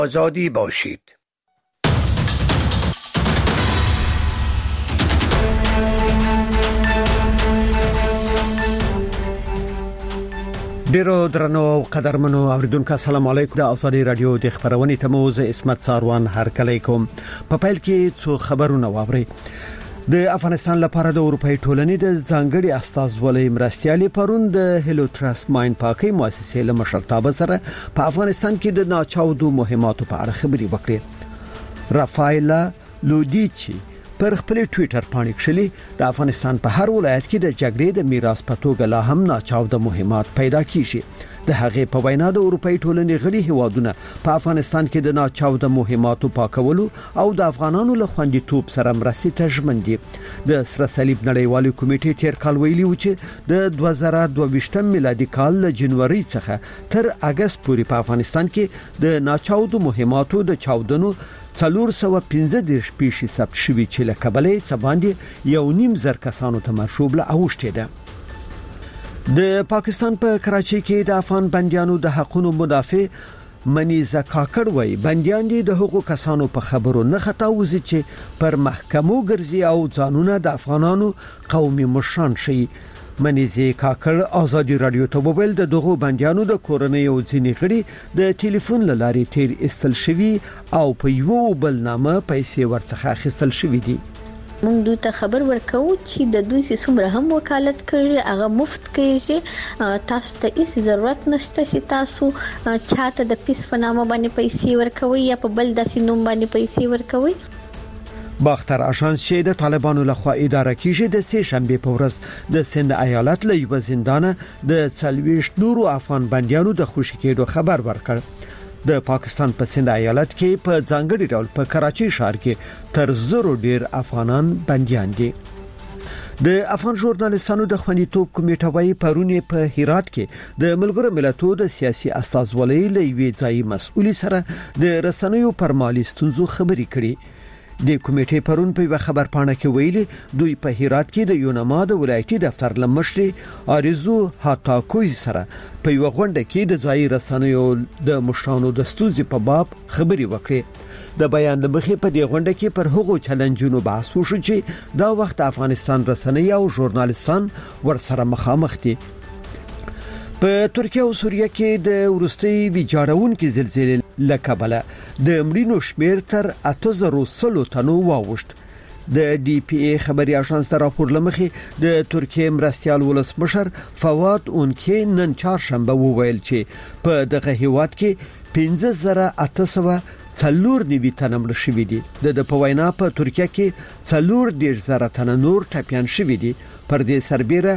آزادی باشید. ډیرو درنو او قدرمنو اوریدونکو السلام علیکم. د ازادي رادیو د خبرونې تموز اسمت ساروان هرکلی کوم. په پیل کې څو خبرونه واوري. د افغانستان لپاره د اروپאי ټولنې د ځانګړي استازولۍ مرستيالي پرون د هیلو تراست ماین پاکي مؤسسې له مشرتابه سره په افغانستان کې د ناچاودو مهماتو په اړه خبري وکړي. رافایلا لودیچی پر خپل ټوئیټر باندې کښلي د افغانستان په هر ولایت کې د جګړې د میراث په توګه لا هم ناچاوده مهمات پیدا کیږي. د هغې په وینا د اروپאי ټولنې غړي هیوادونه په افغانستان کې د ناچاوده مهماتو پاکولو او د افغانانو له خوندیتوب سره مرستې ته ژمن دي. د سره صلیب نړیوالې کمیټې تیر کال ویلي و چې د 2022 میلادي کال له جنوري څخه تر اگست پورې په افغانستان کې د ناچاوده مهماتو د چاودنو 415 پیښې ثبت شوې چې له کبلې څخه 1.5 زر کسانو ته مرشوب له اوښتې ده. د پاکستان په کراچۍ کې د افغان بنديانو د حقوقو مدافع منیزه کاکړ وای بنديان دي د حقوقو کسانو په خبرو نه خطاوزي چې پر محکمو ګرځي او ځانونه د افغانانو قومي مشران شي. منیزه کاکړ ازادي رادیو ته وویل د دغو بنديانو د کورنۍ او ځینې غړي د ټلیفون لاري تیر استل شوی او په یو بل نامه پیسې ورڅخه اخیستل شوی دي. مونږ دوی ته خبر ورکو چې د دوی څومره هم وکالت کړي هغه مفت کیږي. تاسو ته هیڅ ضرورت نشته چې تاسو چاته د پیس په نامه باندې پیسې ورکوي یا په بل داسې نوم باندې پیسې ورکوي. باختر آشانس چې د طالبانو لخوا اداره کیږي د سه شنبه په ورځ د سند ایالت له یو زندان د 40 نورو افغان بنديانو د خوشی کېدو خبر ورکړ. د پاکستان په سند ایالت کې په ځانګړي ډول په کراچۍ ښار کې تر زرو ډیر افغانان بنديان دي. د افغان ژورنالیستانو د خوندیتوب کمیټه وايي پرونی په هرات کې د ملګرو ملتونو د سیاسي استازولۍ له یوې ځای مسؤل سره د رسنیو پر مالي ستونزو خبري کړي. د کمیټې پرون په خبر پاڼه کې ویلي دوی په هرات کې د یونما د ولایتي دفتر لمشري آرزو هاتاکوي سره په یو غونډه کې د ځای رسنیو د مشرانو د ستونزې په باب خبري وکړي. د بیان د مخې په دې غونډه کې پر هغو چیلنجونو بحث وشو چې دا وخت افغانستان رسنۍ او ژورنالیستان ورسره مخامخ دي. په ترکیه او سوریه کې د ورستي ویجاړونکو زلزلې لکبله د مړینو شمیر تر 8000 تنو واوښت. د ډي پی ای خبري اژانس د راپور لمخې د ترکیه مرستيال ولسمشر فواد اونکي نن چهارشنبه وویل چې په دغه هیواد کې 15800 څلور نیوی تنه مړ شوي دي. د پوینا په ترکیه کې 41000 تنه نور ټپيان شوي دي. پر دې سربېره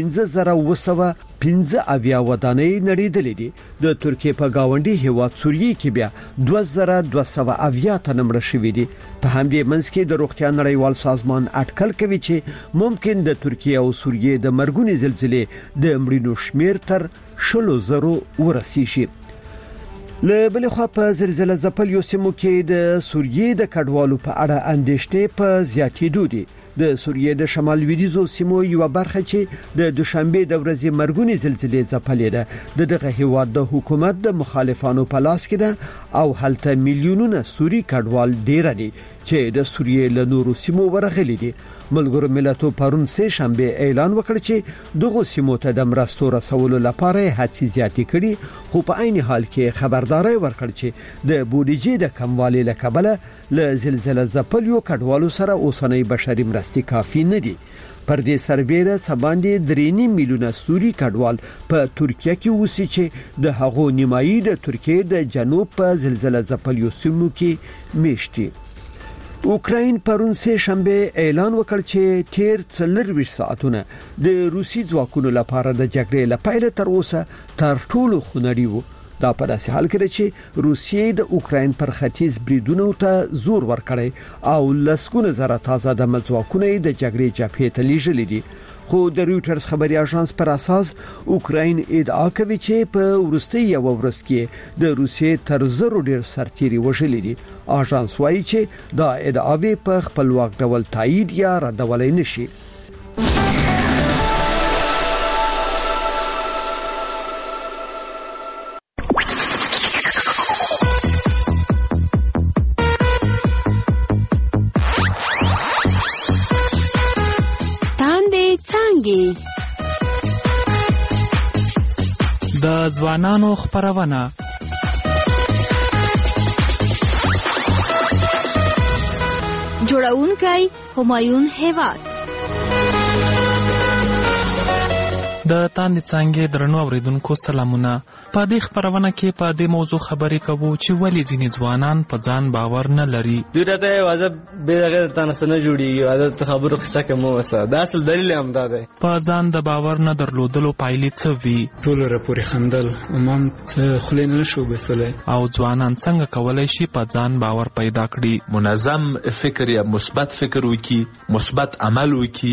15915 اویا ودانۍ نړیدلې دي. د ترکیه په گاونډي هیواد سوریه کې بیا 2200 اویا تنه مړ شوي دي. په همدې منځ کې د روغتیا نړیوال سازمان اټکل کوي چې ممکن د ترکیه او سوریه د مرګونی زلزلې د مړینو شمیر تر 100,000 ورسیږي. له بل خوا په زلزلې ځپلو سیمو کې د سوریه د کډوالو په اړه اندېښنې په زیاتېدو دي. د سوریه د شمال لویدیځو سیمو یو برخه چې د دوشنبه د ورځې مرګونی زلزلې ځپلې ده دغه هیواد د حکومت د مخالفانو په لاس کې ده او هلته میلیونونه سوري کډوال ډیر دي چې د سوریه له نورو سیمو ورغلي دي. ملګرو ملتونو پرون سه شنبه اعلان وکړ چې دغه سیمو ته د مرستو رسولو لپاره هڅې زیاتې کړي خو په عین حال کې خبرداري ورکړ چې د بودیجې د کموالي لکبله له زلزلې ځپلو کډوالو سره اوسنۍ بشري مرستې کافي نه دي. پر دې سربېره سباندې 3 میلیونه سوري کډوال په ترکیه کې اوسي چې د هغو نیمایي د ترکیه د جنوب په زلزلې ځپلو سیمو کې میشتي. اوکراین پرون سه شنبه اعلان وکړ چې تیر 24 ساعتونه د روسي ځواکونو لپاره د جګړې لپاره تر اوسه تر ټولو خونړی وو. دا په داسې حال کې چې روسیې د اوکراین پر ختیځ بریدونو ته زور ورکړی او لسګونه زره تازه د ځواکونه د جګړې جبهې ته لیږلي دي. خو د رويټرز خبري اژانس پر اساس اوکراین ادعا کوي چې په ورستي یو ورځ کې د روسیې تر زرو ډیر سرتيري وژلي دي. اژانس وايي چې دا ادعاوې په خپلواک ډول تایید یا ردولای نشي. کوي. د ځوانانو خپرونه جوړونکی همایون هیواد. د تاندې څانګې درنو اوریدونکو سلامونه. په دې خپرونه کې په دې موضوع خبرې کوو چې ولې ځینې ځوانان په ځان باور نه لري. دوی راته واځه به دغه تاسو نه جوړیږي عادت خبرو قصه کوم وسه دا اصل دلیل هم دا دی. په ځان د باور نه درلودلو پایلې څه وي؟ ټول راپورې خندل امام څه خلین نه شو بسله. او ځوانان څنګه کولای شي په ځان باور پیدا کړي؟ منظم فکر یا مثبت فکر وکړي، مثبت عمل وکړي.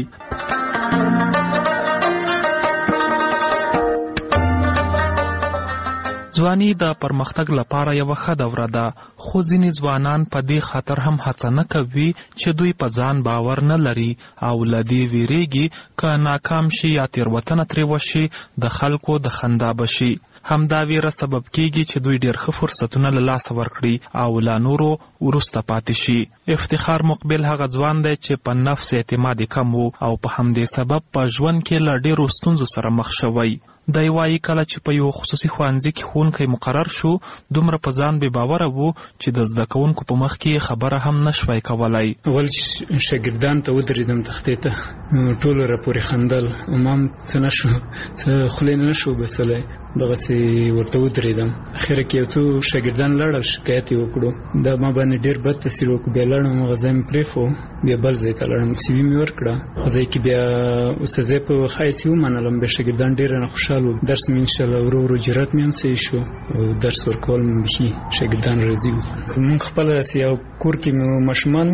ځواني د پرمختګ لپاره یو ښه دوره ده، خو ځینې ځوانان په دې خاطر هم هڅه نه کوي چې دوی په ځان باور نه لري او له دې ویریږي که ناکام شي یا تېروتنه ترې وشي د خلکو د خندا بشي. همدا ویره سبب کیږي چې دوی ډېر ښه فرصتونه له لاسه ورکړي او له نورو وروسته پاتې شي. افتخار مقبل هغه ځوان دی چې په نفس اعتماد کم و او په همدې سبب په ژوند کې له ډېرو ستونزو سره مخ شوی. دی وایي کله چې په یو خصوصي ښوونځي کې ښوونکی مقرر شو دومره په ځان بې باوره و چې د زده کوونکو په مخ کې خبره هم نشوای کولی. اول شاګردان ته ودرېدم تختې ته، ټول راپورې خندل امام څه نه شو څه خولې نه شو بسلی، دغسې ورته ودرېدم. اخره کې یو څو شاګردان لاړل شکایت یې وکړو، دا ما باندې ډېر بد تاثیر وکړو. بیا لاړم هغه ځای مې پرېښو، بیا بل ځای ته لاړم، سی وي مې ورکړه. هغه ځای کې بیا استاذۍ په ښه حیث یې ومنلم، بیا شاګردان ډېر نه خوشحال درس مې انشاءالله ورو ورو جرات مې هم صحیح شو او درس ورکول مې بخي شاګردان راضي وو. موږ خپل راسي او کور کې مې ماشومان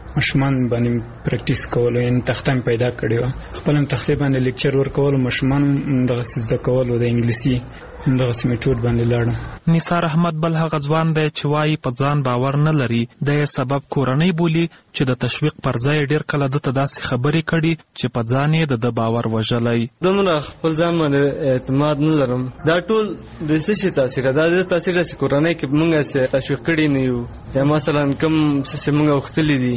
باندې پریکټیس کولو، یعنې تخته مې پیدا کړې وه، خپل هم تختې باندې لیکچر ورکولو، ماشومان دغسې زده کولو د انګلیسي همدغسې میټود باندې لاړم. نثار احمد بل هغه ځوان دی چې وایي په ځان باور نه لري. د یې سبب کورنۍ بولي چې د تشویق پر ځای ډېر کله دته داسې خبرې کړي چې په ځان یې د باور وژلی. دومره خپل ځان باندې اعتماد نه لرم. دا ټول د څه شي تاثیر ده؟ دا د تاثیر چې کورنۍ کې موږ تشویق کړي نه یو، یا مثلا کوم څه چې موږ غوښتلي دي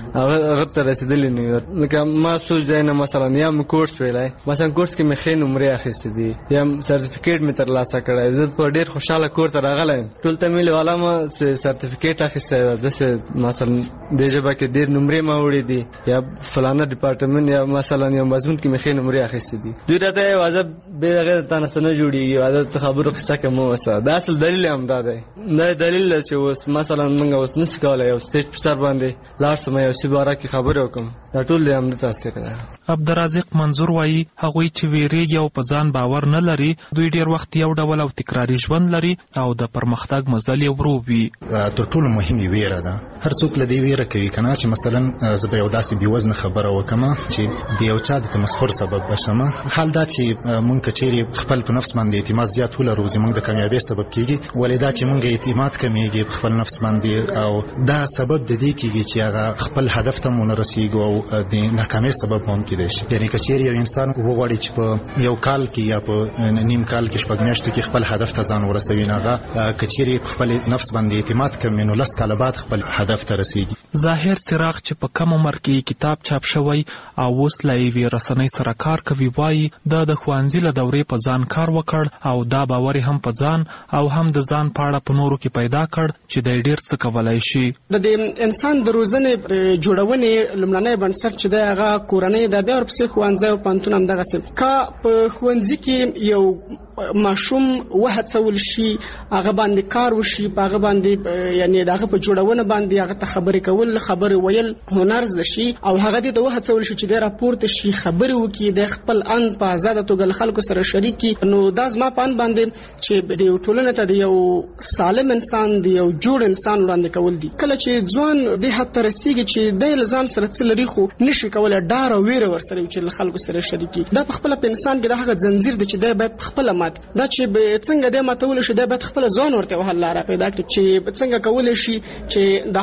هغه ته رسېدلي نه یو. لکه ما څو ځای نه مثلا یا مې کورس ویلی، مثلا کورس کې مې ښې نمرې اخیستې دي یا سرټیفیکیټ مې ترلاسه کړی، زه په ډېر خوشحاله کور ته راغلی یم. ټول ته مې والا ما سرټیفیکیټ اخیستی ده، داسې مثلا دې ژبه کې ډېر نمرې ما وړي دي یا فلانه ډپارټمنټ یا مثلا یو مضمون کې مې ښې نمرې اخیستې دي. دوی راته واځه بې هغې د تا نه څه نه جوړېږي، واځه ته خبرو قصه کوم وسه. دا اصل دلیل هم دا دی. دا دلیل ده چې اوس مثلا موږ اوس نشو کولی یو سټیج په سر باندې لاړ شم یو شي باره کې خبرې وکړم. دا ټول د همده تاثیر ده. عبدالرازق منظور وایي هغوی چې ویریږي او په ځان باور نه لري دوی ډېر وخت یو ډول او تکراري ژوند لري او د پرمختګ مزل یې ورو وي. تر ټولو مهم یې ویره ده. هر څوک له دې ویره کوي که نه چې مثلا زه به یو داسې بېوزنه خبره وکړم چې د یو چا د تمسخر سبب بشم. حال دا چې مونږ که چیرې خپل په نفس باندې اعتماد زیات ولرو زموږ د کامیابۍ سبب کېږي، ولې دا چې مونږ اعتماد کمیږي په خپل نفس باندې او دا سبب د دې کېږي چې هغه خپل هدف ته ونه رسېږو او د ناکامۍ سبب هم کېدای شي. یعنې که چیرې یو انسان وغواړي چې په یو کال کې یا په نیم کال کې شپږ میاشتو کې خپل هدف ته ځان ورسوي، نو هغه که چیرې په خپل نفس باندې اعتماد کمي نو 10 کاله بعد خپل هدف ته رسېږي. ظاهر څراغ چې په کم عمر کې کتاب چاپ شوی او اوس له یوې رسنۍ سره کار کوي وایي دا د ښوونځي له دورې په ځان کار وکړ او دا باور هم په ځان او هم د ځان په اړه په نورو کې پیدا کړ چې دی ډېر څه کولی شي. د انسان د روزنې جوړونې لومړنی بنسټ چې دی هغه کورنۍ ده، بیا ورپسې ښوونځی او پوهنتون همدغسې. که په ښوونځي کې یو ماشوم وهڅول شي، هغه باندې کار وشي، په هغه باندې یعنې د هغه په جوړونه باندې هغه ته خبرې کول، خبرې ویل هنر زده شي او هغه دې ته وهڅول شي چې دی راپورته شي، خبرې وکړي، د خپل ان په ازاده توګه له خلکو سره شریک کړي. نو دا زما په ان باندې چې د یو ټولنې ته د یو سالم انسان، د یو جوړ انسان وړاندې کول دي. کله چې ځوان دې حد ته رسېږي چې دی له ځان سره څه لري خو نشي کولی ډار او ویره ورسره وي چې له خلکو سره شریک کړي، دا په خپله په انسان کې د هغه ځنځیر دی چې دی باید خپله مات دا چې څنګه دی ماتولی شي، دی باید خپله ځوان ورته وهل لاره پیدا کړي چې څنګه کولی شي چې د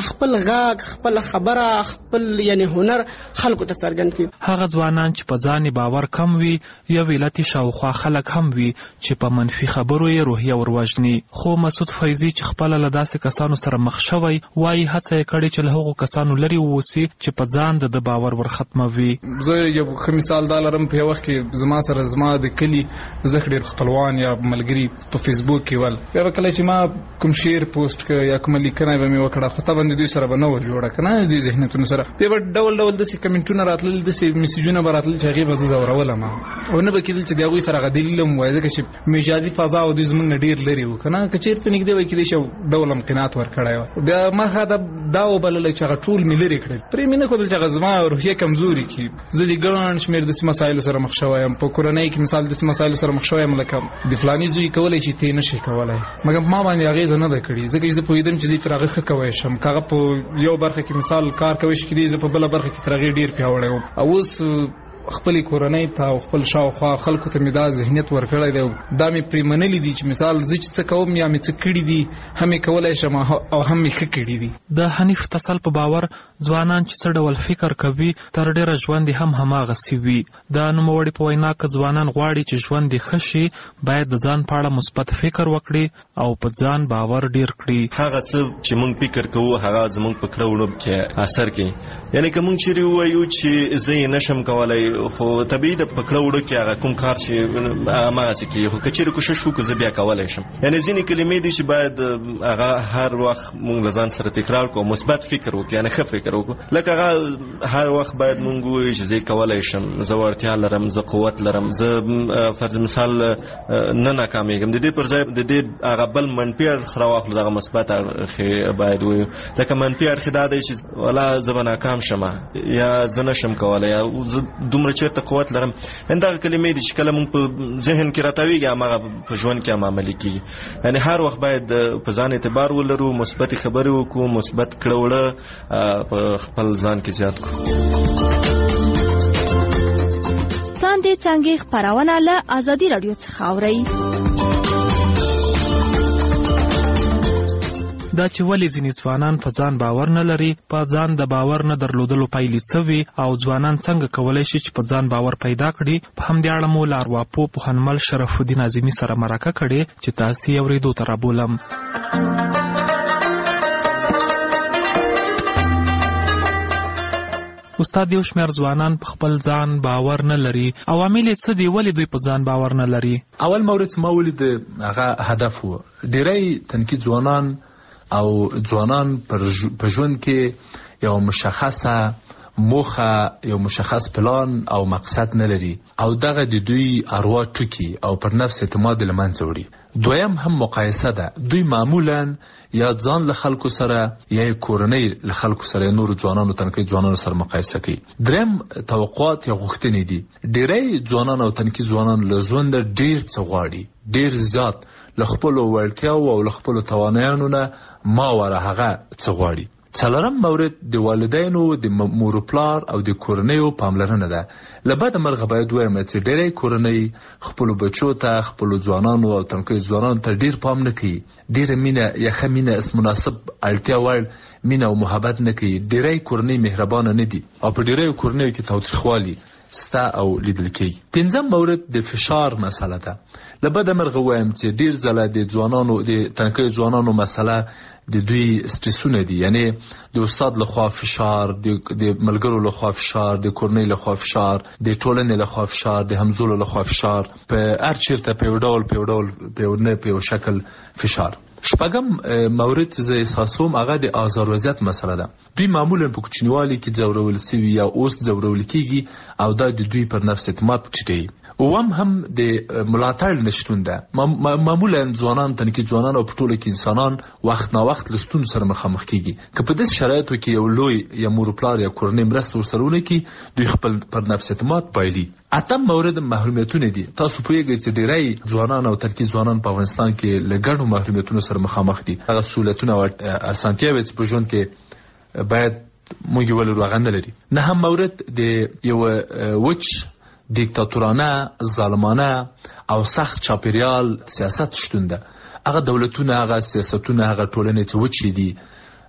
خپل غږ خپل خبره خپل یعنی هنر خلکو ته څرګند کړي. هغه ځوانان چې په ځان باور کم وي یا ویلتي شاوخوا خلک هم وي چې په منفي خبرو یې روحیه وروژني. خو مسعود فیضي چې خپله له داسې کسانو سره مخ شوی وایي هڅه یې کړې چې له هغو کسانو لرې واوسي چې په ځان د باور ورختموي. زه یو ښه مثال دا لرم، په یو وخت کې زما سره زما د کلي زه ډېر خپلوان یا ملګري په فیسبوک کې ول، بیا به کله چې ما کوم شعر پوسټ کړ یا کومه لیکنه به مې وکړه خو طبعا د دوی سره به نه ور جوړه که نه دوی ذهنیتونو سره بیا به ډول ډول داسې کمنټونه راتلل داسې میسیجونه به راتلل چې هغې به زه ځورولم او نه به کېدل چې د هغوی سره هغه دلیل هم ووایي ځکه چې مجازي فضا او دوی زموږ نه ډېر لرې وو که نه که چېرته نږدې وای کېدای شي ډول هم قناعت ورکړی وه. بیا ما دا وبللی چې هغه ټول مې لرې کړل، پرې مې نه ښودل چې هغه زما روحیه کمزوري کړي. زه د ګڼ شمېر داسې مسایلو سره مخ شوی یم، په کورنۍ کې مثال داسې مسایلو سره مخ شوی یم لکه د فلاني زوی کولی شي ته یې نه شي کولی، مګر ما باندې اغېزه نه ده کړې ځکه چې زه پوهېدم چې زه تر هغه ښه کوی شم. که هغه په یو برخه کې مثال کار کوی شي کېدای زه په بله برخه کې تر هغې ډېر پیاوړی وم. او اوس خپل کورنۍ ته او خپل شاوخوا خلکو ته مې دا ذهنیت ورکړی دی، دا مې پرې منلي دي چې مثال زه چې څه کوم یا مې څه کړي دي هم یې کولی شم او هم مې ښه کړي دي. د حنیف تسل په باور ځوانان چې څه ډول فکر کوي تر ډېره ژوند هم هماغسې وي. د نوموړي په وینا که ځوانان غواړي چې ژوند یې ښه شي باید د ځان په اړه مثبت فکر وکړي او په ځان باور ډېر کړي. هغه څه چې موږ فکر کوو هغه زموږ په کړه وړه کې اثر کوي. یعنی که موږ چیرې ووایو چې زه یې نشم کولی خو طبیعي د پکړه وړو کې هغه کوم کار چې هماغسې کېږي، خو که چېرې کوشش وکړو زه بیا کولی شم. یعنې ځینې کلمې دي چې باید هغه هر وخت موږ له ځان سره تکرار کړو، مثبت فکر وکړو، یعنې ښه فکر وکړو. لکه هغه هر وخت باید موږ ووایو چې زه کولی شم، زه وړتیا لرم، زه قوت لرم، زه فرض مثال نه ناکامېږم. د دې پر ځای د دې هغه بل منفي اړخ راواخلو، دغه مثبت اړخ باید ووایو. لکه منفي اړخ دا دی چې ولا زه به ناکام شم یا زه نشم کولی یا زه دومره چېرته قوت لرم. دغه کلمې دي چې کله موږ په ذهن کې راتاویږي هماغه په ژوند کې هم عملي کېږي. یعنې هر وخت باید په ځان اعتبار ولرو، مثبتې خبرې وکړو، مثبت کړه وړه په خپل ځان کې زیات کړو. څاندې څانګې خپرونه له ازادي راډیو څخه اورئ. دا چې ولې ځینې ځوانان په ځان باور نه لري، په ځان د باور نه درلودلو پایلې څه وي او ځوانان څنګه کولی شي چې په ځان باور پیدا کړي، په همدې اړه مو له ارواپوه پوهنمل شرف الدین اعظمي سره مرکه کړې چې تاسې یې اورېدو ته رابولم. استاد، یو شمېر ځوانان په خپل ځان باور نه لري، عوامل یې څه دي؟ ولې دوی په ځان باور نه لري؟ اول مورد ما ولید هغه هدف و. ډېری تنکي ځوانان او ځوانان په ژوند کې یو مشخصه موخه، یو مشخص پلان او مقصد نه لري او دغه د دوی اروا ټوکي او پر نفس اعتماد له منځه وړي. دویم هم مقایسه ده، دوی معمولا یا ځان له خلکو سره یا کورنۍ له خلکو سره نور ځوانانو تنکي ځوانانو سره مقایسه کوي. دریم توقعات یا غوښتنې دي. ډېری ځوانان او تنکي ځوانان له ژوند ډېر څه غواړي، ډېر زیات له خپلو وړتیاو او له خپلو توانایانو نه ماوره هغه څه غواړي. څلورم مورد د والدینو، د مور و پلار او د کورنیو پاملرنه ده. له بده مرغه باید ووایم چې ډېری کورنۍ خپلو بچو ته، خپلو ځوانانو او تنکیو ځوانانو ته ډېر پام نه کوي، ډېره مینه یا ښه مینه مناسب اړتیا وړ مینه او محبت نه کوي. ډېری کورنۍ مهربانه نه دي او په ډېریو کورنیو کې تاوتریخوالي ستا او لیدل کېږي. پنځم مورد د فشار مسله ده. له بده مرغه ووایم چې ډېر ځله د ځوانانو، د تنکیو ځوانانو مسله د دوی سټرسونه دي، یعنی د استاد لخوا فشار، د ملګرو لخوا فشار، د کورنۍ لخوا فشار، د ټولنې لخوا فشار، د همزولو لخوا فشار، په هر چیرته په یو ډول په یو شکل فشار. شپږم مورد چې زه احساسوم هغه د آزار وضعیت مسله ده. دوی معمولا په کوچنیوالي کې ځورول سوي یا اوس ځورول کېږي او دا د دوی پر نفس اعتماد ټیټوي. اوم هم د ملاتړ نشتون ده. معمولا ځوانان، تنکي ځوانان او په ټوله کې انسانان وخت نا وخت له ستونزو سره مخامخ کېږي. که په داسې شرایطو کې یو لوی یا مور پلار یا کورنۍ مرسته ورسره ونه کړي، دوی خپل پر نفس اعتماد بایلي. اتم مورد محرومیتونه دي. تاسو پوهیږئ چې ډېری ځوانان او تنکي ځوانان په افغانستان کې له ګڼو محرومیتونو سره مخامخ دي. هغه سهولتونه او اسانتیاوې چې په ژوند کې باید موږ ولرو هغه نه لري. نهم مورد د یو وچ دیکتاتورانه، ظالمانه او سخت چاپیریال سیاست شتون ده. هغه دولتونه، هغه سیاستونه، هغه ټولنې چې وچې دي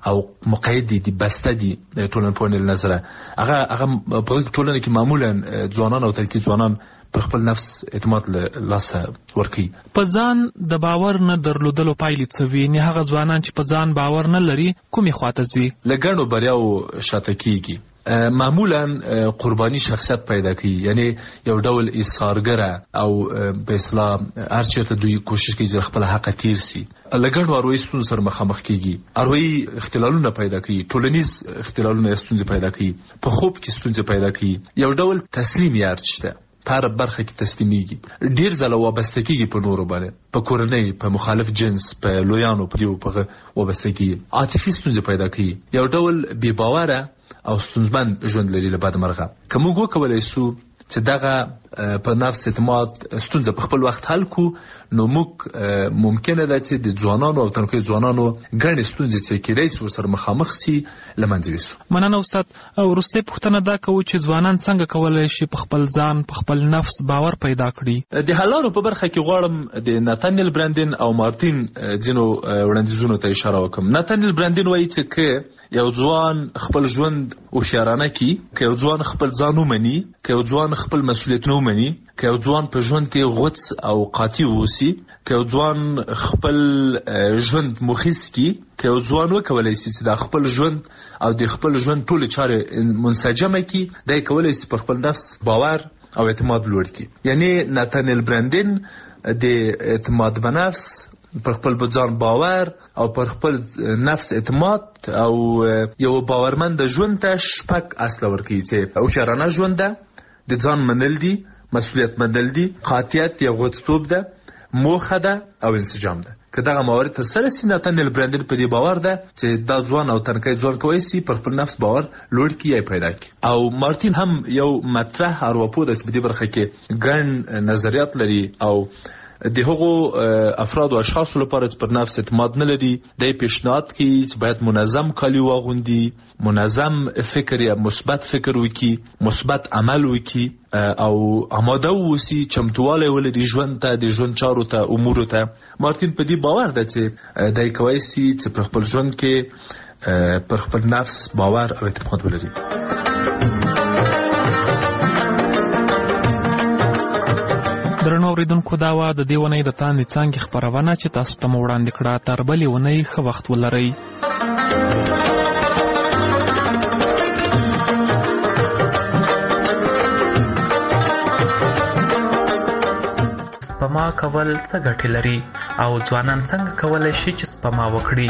او مقید دي بسته دي ټولنپوهنې نظره هغه په ټولنه کې معمولا ځوانان او ترکیب ځوانان پر خپل نفس اعتماد لاسه ورکي. په ځان د باور نه درلودلو پایلې څه وي؟ نه هغه ځوانان چې په ځان باور نه لري کومې خواته ځي؟ له ګڼو بریاو شاته کیږي. معمولا قربانی شخصیت پیدا کوي، یعنی یو ډول ایثارګره او په اصطلاح هر چیرته دوی کوشش کوي چې خپل حق تیر سي. لګړ اروي ستونزې سره مخامخ کیږي، اروي اختلالونه پیدا کوي، ټولنیز اختلالونه ستونزې پیدا کوي، په خوب کې ستونزې پیدا کوي، یو ډول تسلیم یارچته پر برخه کې تسلیميږي، ډیر ځله وابسته کیږي په نورو باندې، په کورنۍ، په مخالف جنس، په لویانو په دیو په وابسته کیږي، عاطفي ستونزې پیدا کوي، یو ډول بې باوره او ستونزمن ژوند لري له بده مرغه. که موږ وکولای سو چې دغه په نفس اعتماد ستونزه په خپل وخت حل کو، نو موږ ممکنه ده چې د ځوانانو او تنکي ځوانانو ګڼې ستونزې چې کېدای شي ورسره مخامخ سي له منځه یوسو. مننه استاد. وروستۍ پوښتنه دا کوو چې ځوانان څنګه کولی شي په خپل ځان په خپل نفس باور پیدا کړي؟ د حل لارو په برخه کې غواړم د ناتانیل برانډین او مارتین ځینو وړاندیزونو ته اشاره وکړم. ناتانیل برانډین وایي چې که یو ځوان خپل ژوند هوښیارانه کړي، که یو ځوان خپل ځان ومني، که یو ځوان خپل مسؤلیتونه ومني، که یو ځوان په ژوند کې غوڅ او قاطع واوسي، که یو ځوان خپل ژوند مخیس کړي، که یو ځوان وکولای شي چې د خپل ژوند او د خپل ژوند ټولې چارې منسجمه کړي، دی کولی شي په خپل نفس باور او اعتماد لوړ کړي. یعنی ناتانیل برانډین د اعتماد په نفس، پر خپل ځان باور او پر خپل نفس اعتماد او یو باورمند ژوند ته 6 اصل ورکړي چې هوښیارانه ژوند ده، د ځان منل دي، مسؤلیت منل دي، قاطعیت یا غوڅتوب ده، موخه ده او انسجام ده. که دغه موارد تر سره سي، ناتانیل برانډین په دې باور ده چې دا ځوان او تنکي ځوان کوي سي پر خپل نفس باور لوړ کړي یا پیدا کړي. او مارتین هم یو مطرح ارواپوه ده چې په دې برخه کې ګڼ نظریات لري او د هغو افراد او اشخاصو لپاره چې پر نفس اعتماد نه لري، دی پیشنهاد کوي چې باید منظم کالي واغوندي، منظم فکر یا مثبت فکر وکړي، مثبت عمل وکړي او آماده واوسي، چمتوالی ولري ژوند ته، د ژوند چارو ته، امورو ته. مارتین په دې باور ده چې دی کولی شي چې پر خپل ژوند کې پر خپل نفس باور او اعتماد ولري. درنو اوریدونکو، دا وه د دې اونۍ د تاندې څانګې خپرونه چې تاسو ته مو وړاندې کړه. تر بلې اونۍ ښه وخت ولرئ. سپما کول څه ګټې لري او ځوانان څنګه کولی شي چې سپما وکړي؟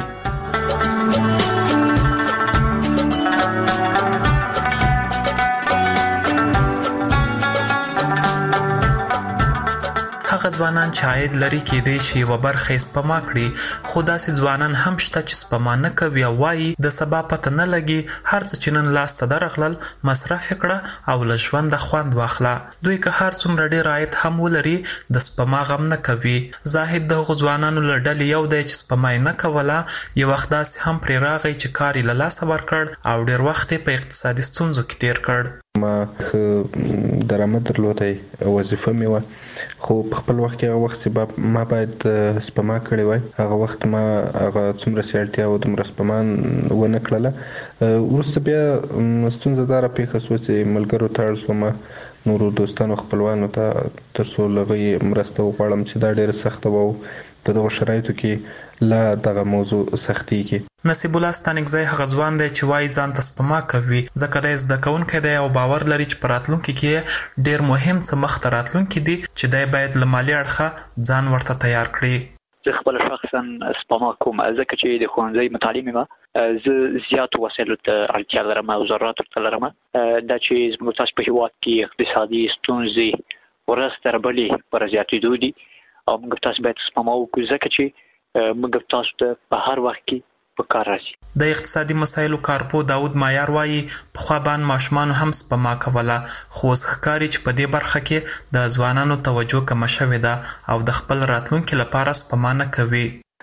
هغه ځوانان چې عاید لري کېدای شي یوه برخه یې سپما کړي، خو داسې ځوانان هم شته چې سپما نه کوي او وایي د سبا پته نه لګي، هر څه چې نن لاس ته درغلل مصرف یې کړه او له ژونده خوند واخله. دوی که هر څومره ډېر عاید هم ولري د سپما غم نه کوي. زاهد د هغو ځوانانو له ډلې یو دی چې سپما یې نه کوله، یو وخت داسې هم پرې راغی چې کار یې له لاسه ورکړ او ډېر وخت یې په اقتصادي ستونزو کې تیر کړ. ما درآمد درلودی، وظیفه مې وه، خو په خپل وخت کې هغه وخت چې ما باید سپما کړې وای، هغه وخت ما هغه څومره چې اړتیا وه دومره سپما ونه کړله. وروسته بیا ستونزه دا راپېښه شوه چې ملګرو ته اړ شوم، نورو دوستانو خپلوانو ته، تر څو له هغوی مرسته وغواړم چې دا ډېره سخته وه او په دغو شرایطو کې لا دغه موضوع سختېږي. نصیب الله ستانکزی هغه ځوان دی چې وایي ځان ته سپما کوي، ځکه دی زده کوونکی دی او باور لري چې په راتلونکي کې ډېر مهم څه مخته راتلونکي دي چې دی باید له مالي اړخه ځان ورته تیار کړي. زه خپل شخصا سپما کوم، ځکه چې د ښوونځي مطالعې مې زه زیاتو وسایلو ته اړتیا لرم او ضروراتو ته لرم. دا چې زموږ تاسو په هېواد کې اقتصادي ستونزې ورځ تر بلې پر زیاتېدو دي او موږ تاسو باید سپما وکړو، ځکه چې موږ تاسو ته په هر وخت کې په کار راځي. د اقتصادي مسایلو کارپو داود مایار وایي پخوا باندې ماشومانو هم سپما کوله، خو اوس ښکاري چې په دې برخه کې د ځوانانو توجه کمه شوې ده او د خپل راتلونکي لپاره سپما نه کوي.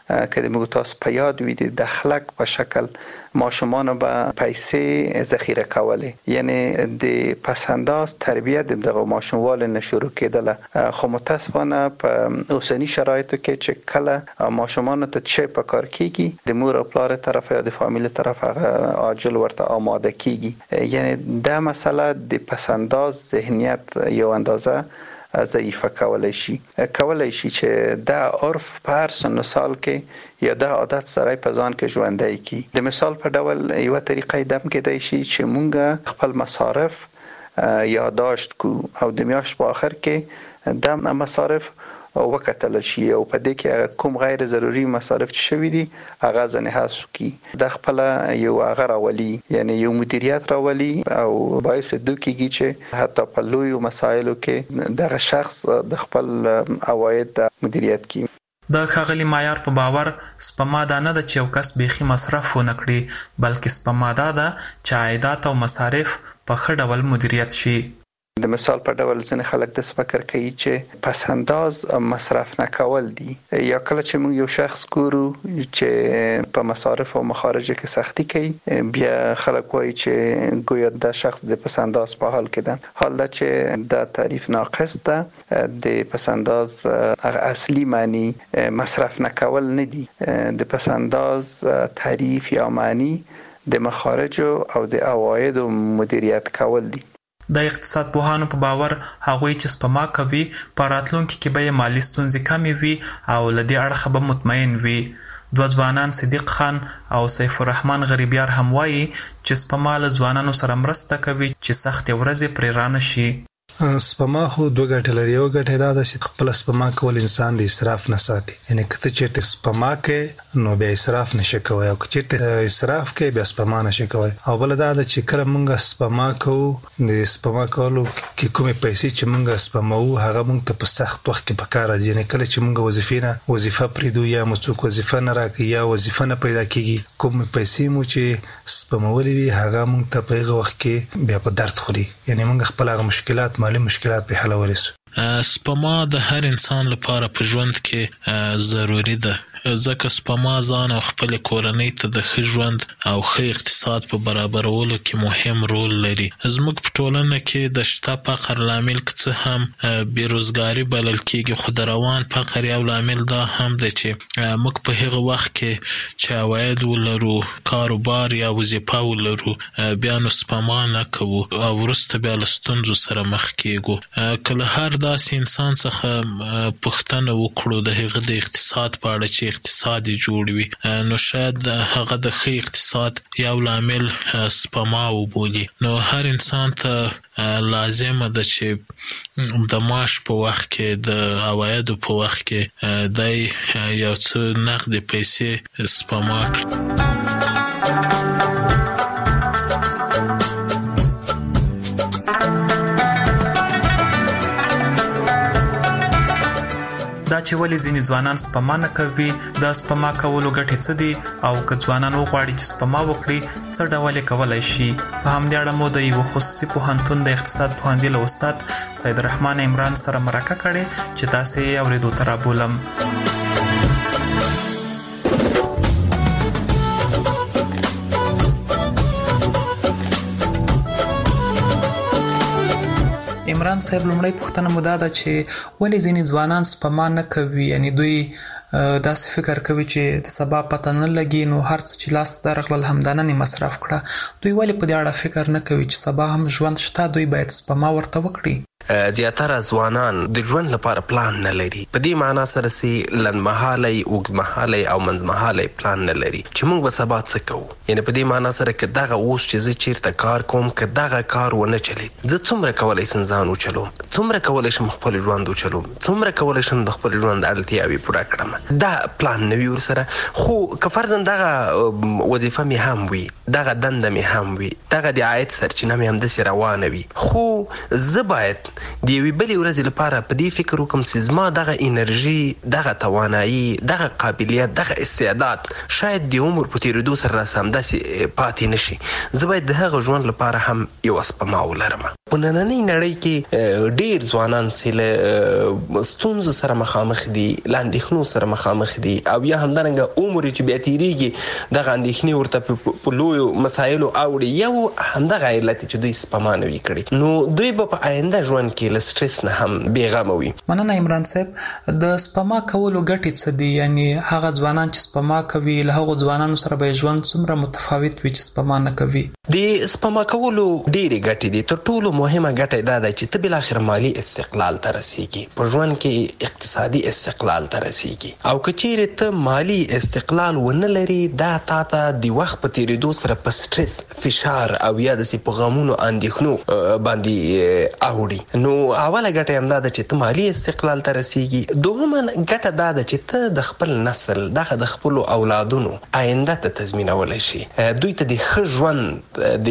که موږ تاسو په یاد وي د دخلک په شکل ماشومان به پیسې ذخیره کولې، یعنی د پسنداز تربیت دغه ماشوموال نه شروع کېدله. خو متاسفانه په اوسنی شرایطو کې چې کله ماشومان ته چې په کار کیږي د مور او پلار طرف یا د فامیل طرف هغه عاجل ورته آماده کیږي، یعنی دا مسئله د پسنداز ذهنیت یو اندازه ضعیفه کولای شي چې دا عرف په هر سن و سال کې یا دا عادت سره په ځان کې ژوندی کی. د مثال په ډول یو طریقې دم کېدای شي چې مونږ خپل مصارف یادداشت کو او د میاشت په آخر کې د مصارف وکتل شي او په دې کې کوم غیر ضروري مصارف چې شوي دي هغه ځنه حذف کی. د خپل یو هغه راولي، یعنی یو مدیریت راولي او باعث دوکیږي چې حتی په لوی مسایلو کې دغه شخص د خپل عواید مدیریت کوي. د ښاغلي معیار په باور سپما دا نه ده چې یو کس بیخي مصرف ونه کړي، بلکې سپما دا ده چې عایدات او مصارف په ښه ډول مدیریت شي. د مثال په ډول ځینې خلک د فکر کوي چې پسنداز مصرف نه کول دي، یا کله چې موږ یو شخص ګورو چې په مصارف او مخارج کې سختی کوي بیا خلک وایي چې گویا د شخص د پسنداز په حال کې ده، حال دا چې د تعریف ناقص ده. د پسنداز اصلي معنی مصرف نه کول نه دي، د پسنداز تعریف یا معنی د مخارج او د عواید مدیریت کول دي. د اقتصاد پوهانو په باور هغوی چې سپما کوي په راتلونکي کې به یې مالي ستونزې کمې وي او له دې اړخه به مطمئن وي. دوه ځوانان صدیق خان او سیف الرحمن غریبیار هم وایي چې سپما له ځوانانو سره مرسته کوي چې سختې ورځې پرې رانه شي. سپما خو دوه ګټې لري. یو ګټه دا ده چې خپل سپما کول انسان د اسراف نه ساتي، یعنی که ته چېرته سپما کوې نو بیا اسراف نشي کوی، او که چېرته اسراف کوې بیا سپما نشي کوی. او بله دا ده چې کله موږ سپما کوو د سپما کولو کې کومې پیسې چې موږ سپموو هغه موږ ته په سخت وخت کې په کار راځي، یعنی کله چې موږ وظیفه پرېږدو یا مو څوک وظیفه نه راکوي یا وظیفه نه پیدا کېږي، کومې پیسې مو چې سپمولې وي هغه موږ ته په هغه وخت کې بیا په درد خوري، یعنی موږ خپل هغه مشکلات مالی مشکلات په حلولی سو. سپما د هر انسان لپاره په ژوند کې ضروری ده، ځکه سپما ځان او خپل کورنۍ ته د ښه ژوند او ښه اقتصاد په برابرولو کې مهم رول لري. زموږ په ټولنه کې د شته فقر لامل که څه هم بیروزګاري بلل کېږي، خو د روان فقر یو لامل دا هم دی چې موږ په هغه وخت کې چې عواید ولرو، کاروبار یا وظیفه ولرو، بیا نو سپما نه کوو او وروسته بیا له ستونزو سره مخ کېږو. که له هر داسې انسان څخه پوښتنه وکړو د هغه د اقتصاد په اړه چې اقتصاد جوړ وي، نو شاید هغه د ښه اقتصاد یو لامل سپما وبولي. نو هر انسان ته لازمه ده چې د معاش په وخت کې د عوایدو په وخت کې دی یو څه نقدې پیسې سپما کړي. دا چې ولې ځینې ځوانان سپما نه کوي، د سپما کولو ګټې څه دي، او که ځوانان وغواړي چې سپما وکړي څه ډول یې کولی شي. په همدې اړه مو د یوه خصوصي پوهنتون د اقتصاد پوهنځي له استاد سید الرحمن عمران سره مرکه کړې چې تاسې یې اورېدو ته رابولم. عمران صاحب، لومړی پوښتنه مو دا ده چې ولې ځینې ځوانان سپما نه کوي، یعنی دوی داسې فکر کوي چې د سبا پته نه لګي نو هر څه چې لاس ته راغلل همدا نن یې مصرف کړه. دوی ولې په دې اړه فکر نه کوي چې سبا هم ژوند شته، دوی باید سپما ورته وکړي؟ زیاتره ځوانان د ژوند لپاره پلان نه لري، په دې معنا سره چې لنډمهالی، اوږدمهالی او منځمهالی پلان نه لري چې موږ به سبا څه کوو. یعنی په دې معنا سره که دغه اوس چې زه چیرته کار کوم که دغه کار ونه چلید، زه څومره کولی شم ځان وچلوم، څومره کولی شم خپل ژوند وچلوم، څومره کولی شم د خپل ژوند اړتیاوې پوره کړم. دا پلان نه وي ورسره. خو که فرضاً دغه وظیفه مې هم وي، دغه دنده مې هم وي، دغه د عاید سرچینه مې همداسې روانه وي، خو زه باید د یوې بلې ورځې لپاره په دې فکر وکړم چې زما دغه انرژي، دغه توانایي، دغه قابلیت، دغه استعداد شاید د عمر په تېرېدو سره راسه همداسې پاتې نه شي. زه باید د هغه ژوند لپاره هم یوه سپما ولرم. په نننۍ نړۍ کې ډیر ځوانان سره ستونزو سره مخامخ دي، لاندېخنو سره مخامخ دي، او یا همدارنګه عمر چې بیا تیریږي دغه اندېښنې ورته په لویو مسایلو اوړي. یو همدغه علت چې دوی سپما نه وي کړې، نو دوی به په آینده ژوند کې له سټرس نه هم بېغمه وي. مننه عمران صاحب. د سپما کولو ګټې څه دي؟ یعنی هغه ځوانان چې سپما کوي له هغو ځوانانو سره به ژوند څومره متفاوت وي چې سپما نه کوي؟ د سپما کولو ډېرې ګټې دي. تر ټولو مهمه ګټه دا ده چې ته بالاخره مالی استقلال ته رسیږي، په ژوند کې اقتصادي استقلال ته رسیږي. او که چیرې ته مالی استقلال ونه لري، دا تا ته د وخت په تېرېدو سره په سټرس، فشار او یا داسې په غمونو اندېښنو باندې اوړي. نو اوله ګټه همدا ده چې ته مالی استقلال ته رسیږي. دوهمه ګټه دا ده چې ته د خپل نسل دغه د خپلو اولادونو آینده ته تضمینولی شي، دوی ته د ښه ژوند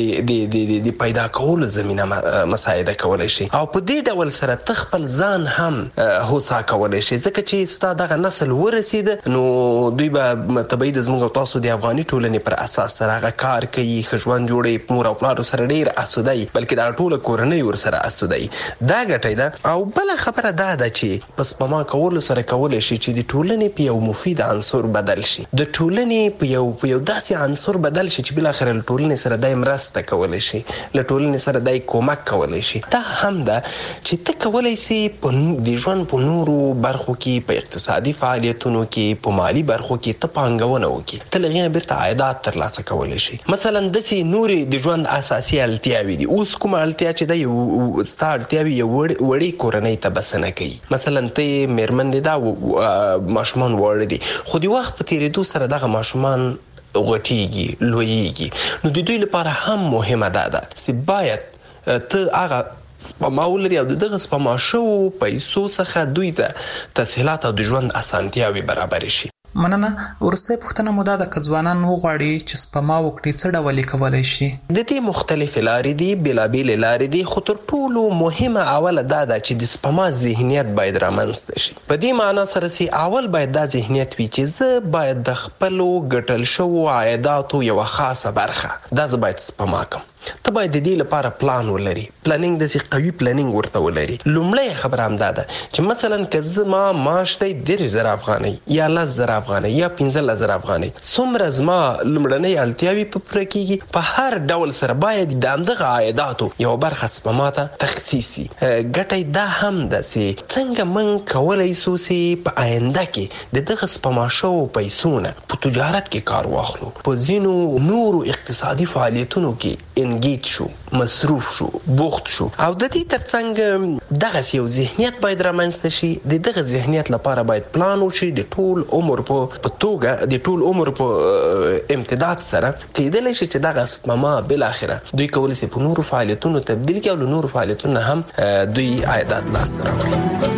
د پیدا کولو زمینه مساعده کولی شي، او په دې ډول سره ته خپل ځان هم هوسا کولی شي. ځکه چې ستا دغه نسل ورسېده، نو دوی به طبیعي د زموږ او تاسو د افغاني ټولنې پر اساس سره هغه کار کوي، ښه ژوند جوړوي، مور او پلارو سره ډېر اسوده وي، بلکې دا ټوله کورنۍ ورسره اسوده وي. دا ګټه ده. او بله خبره دا ده چې په سپما کولو سره کولی شي چې د ټولنې په یو مفید عنصر بدل شي، د ټولنې په یو داسې عنصر بدل شي چې بالاخره له ټولنې سره دای مرسته کولی شي، له ټولنې سره دای کومک کولی شي. دا هم ده چې ته کولی سي د ژوند په نورو برخو کې، په اقتصادي فعالیتونو کې، په مالی برخو کې ته پانګونه وکړي، ته له هغې نه بیرته عایدات ترلاسه کولی شي. مثلا داسې نورې د ژوند اساسي اړتیاوې دي. اوس کومه اړتیا چې ده ستا اړتیاوې یو وړې کورنۍ ته بسنه کوي. مثلا ته یې مېرمن دې دا ماشومان واړه دي، خو د وخت په تېرېدو سره دغه ماشومان غټیږي، لویږي. نو د دوی لپاره هم مهمه ده چې باید ته هغه سپما ولري او دغه سپما شوو پیسو څخه دوی ته تسهیلات او د ژوند اسانتیاوې برابرې شي. مننه. وروستۍ پوښتنه مو دا ده که ځوانان وغواړي چې سپما وکړي څه ډول یې کولی شي؟ د دې مختلفې لارې دي، بېلابېلې لارې دي، خو تر ټولو مهمه اوله دا ده چې د سپما ذهنیت باید رامنځته شي. په دې معنا سره چې اول باید دا ذهنیت وي چې زه باید د خپلو ګټل شوو عایداتو یوه خاصه برخه دا زه باید سپما کړم. ته باید د دې لپاره پلان ولري، پلانینګ داسې قوي پلانینګ ورته ولري. لومړی خبره همدا ده چې مثلا که زما معاش دی 10,000 افغانۍ یا 10,000 افغانۍ یا 15,000 افغانۍ، څومره زما لومړنۍ اړتیاوې په پوره کېږي، په هر ډول سره باید د همدغه عایداتو یوه برخه سپما ته تخصیص شي. ګټه دا هم ده چې څنګه موږ کولی سو چې په آینده کې د دغه سپما شوو پیسو نه په تجارت کې کار واخلو، په ځینو نورو اقتصادي فعالیتونو کې انګیج شو، مصروف شو، بوخت شو. او د دې ترڅنګ دغه یو ذهنیت باید رامنځته شي. د دغه ذهنیت لپاره باید پلان وشي د ټول عمر په توګه، د ټول عمر په امتداد سره کېدلی شي چې دغه سپما بالاخره دوی کولی شي په نورو فعالیتونو تبدیل کړي او له نورو فعالیتونو هم دوی عایدات لاسته راوړي.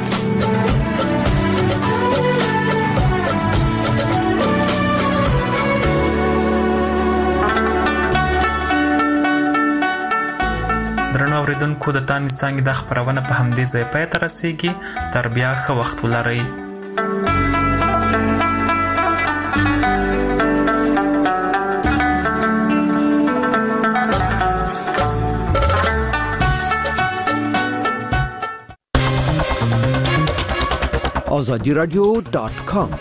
درنو اوریدونکو، د تاندې څانګې دا خپرونه په همدې ځای پای ته رسیږي. تر بیا ښه وخت ولرئ. azadiradio.com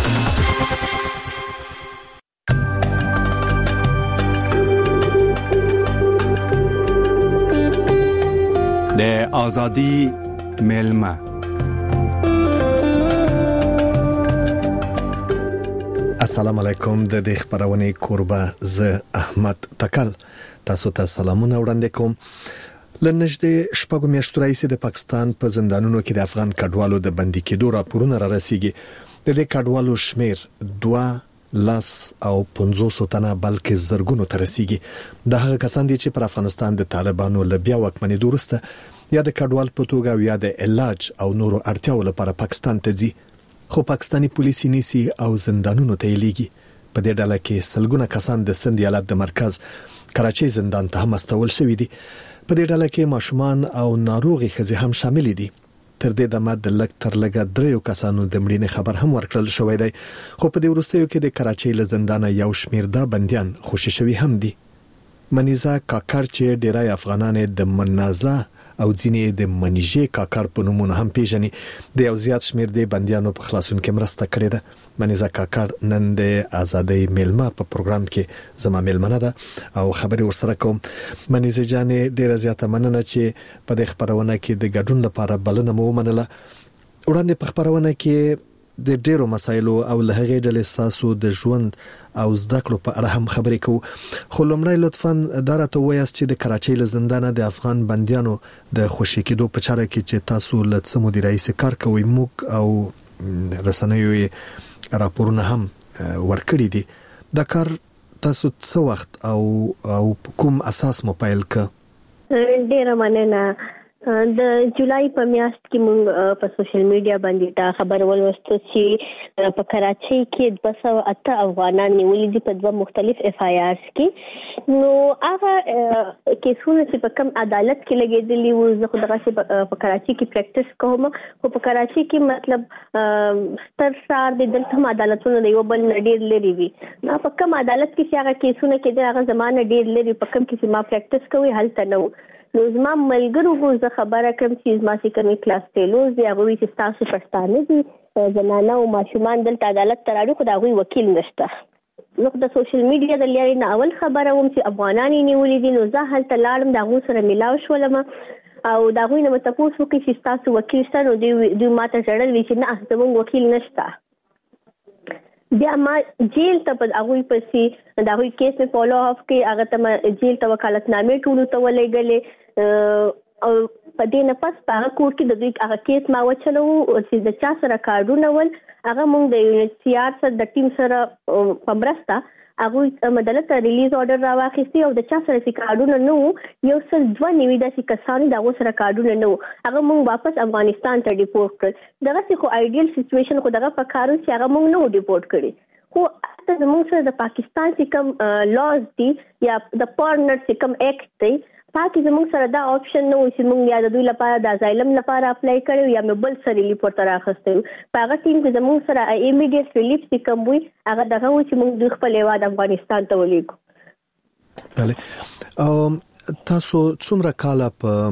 د ازادي ملما. السلام علیکم. د دې خبرونه کوربه ز احمد تکل تاسو ته سلامونه وړاندې کوم. لنږدې شپږ میاشتې راځي د پاکستان په زندانونو کې د افغان کډوالو د بندي کېدو راپورونه را رسیږي. د دې کډوالو شمیر 2 او 500 تنه بلکې زرګونو ته رسیږي. د هغه کسان دي چې پر افغانستان د طالبانو له بیا واکمنۍ وروسته یا د کډوال په توګه یا د علاج او نورو اړتیاو لپاره پاکستان ته ځي، خو پاکستانی پولیس نیسي او زندانونو ته لیږي. په دې ډله کې سلګونه کسان د سند ایالت د مرکز کراچۍ زندان ته هم استول شوی دي. په دې ډله کې ماشومان او ناروغي ښځې هم شامل دي. تر دې دمه د لږ تر لږه 3 کسانو د مړینې خبر هم ورکړل شوی دی، خو په دې وروستیو کې د کراچۍ له زندانه یو شمیر د بنديان خوشي شوی هم دي. منیزه کاکړ چې ډیری افغانان د منازه او ځینې د منیجې کاکړ په نومونو هم پیژني د یو زیات شمیر د بندیانو په خلاصون کې مرسته کړې ده. منیزه کاکړ نن د ازادۍ میلمه په پروګرام کې زما میلمنه ده او خبرې ورسره کوم. منیزه جانې ډیره زیاته مننه چې په دې خبرونه کې د ګډون لپاره بلنه مو ومنله. وړاندې په خبرونه کې د ډیرو مسایلو او له هغې ډلې ستاسو د ژوند او زده کړو په اړه هم خبرې کوو. خو لومړی لطفاً دا راته ووایاست چې د کراچۍ له زندانه د افغان بندیانو د خوشي کېدو په چاره کې چې تاسو له څه مودې راهیسې کار کوئ، موږ او رسنیو یې راپورونه هم ورکړي دي. دا کار تاسو څه وخت او کوم اساس مو پیل کړ؟ ډیره مننه. د جولای په میاشت کې موږ په سوشل میډیا باندې دا خبر ولوستو چې په کراچۍ کې 208 افغانان نیولي دي په دوه مختلف اف آی آرز کې. نو هغه کیسونه چې په کوم عدالت کې لګېدلي وو، زه خو دغه په کراچۍ کې پریکټس کوم، خو په کراچۍ کې مطلب ستر ښار دی، دلته هم عدالتونه د یو بل نه ډېر لري وي. نو په کوم عدالت کې چې هغه کیسونه کېدل هغه زمانه ډېر لري، په کوم کې چې ما پریکټس کوي هلته نه و. نو زما ملګرو زه خبره کوم چې زما چې کومې کلاس فیلوز دي هغوی چې ستاسو پښتانه دي، زنانه او ماشومان دلته عدالت ته راړي، خو د هغوی وکیل نشته. زه د سوشل میډیا د لارې نه اول خبره وم چې افغانان یې نیولي دي. نو زه هلته لاړم، د هغوی سره میلاو شولم او د هغوی نه مې تپوس وکړي چې ستاسو وکیل شته. نو دوی ماته ژړل وي چې نه زموږ وکیل نشته. بیا ما جیل ته په هغوی پسې د هغوی کیس مې فالو اف کړي، هغه ته ما جیل ته وکالتنامې ټولو ته ولېږلې او په دې نه پس په هغه کور کې د دوی هغه کیس ما وچلو چې د چا سره کارډونه ول هغه موږ د UNHCR سره د ټیم سره په مرسته هغوی مدلته ریلیز آرډر راواخیستي او د چا سره چې کارډونه نه وو 192 داسې کسانو د هغو سره کارډونه نه وو، هغه موږ واپس افغانستان ته ډیپورټ کړل. دغسې خو آیډیل سچویشن خو دغه په کار و چې هغه موږ نه وو ډیپورټ کړي. خو هلته زموږ سره د پاکستان چې کوم لاز دي یا د فارنر چې کوم ایکټ دی پاکي زموږ سره دا آپشن نه و چې موږ یا د دوی لپاره د ازایلم لپاره اپلای کړو یا مې بل سره ریلیف ورته راخستی و. په هغه ټیم کې زموږ سره ایمیډیټ ریلیف چې کوم وي هغه دغه و چې موږ دوی خپل هیواد افغانستان ته ولېږو. بله. تاسو څومره کاله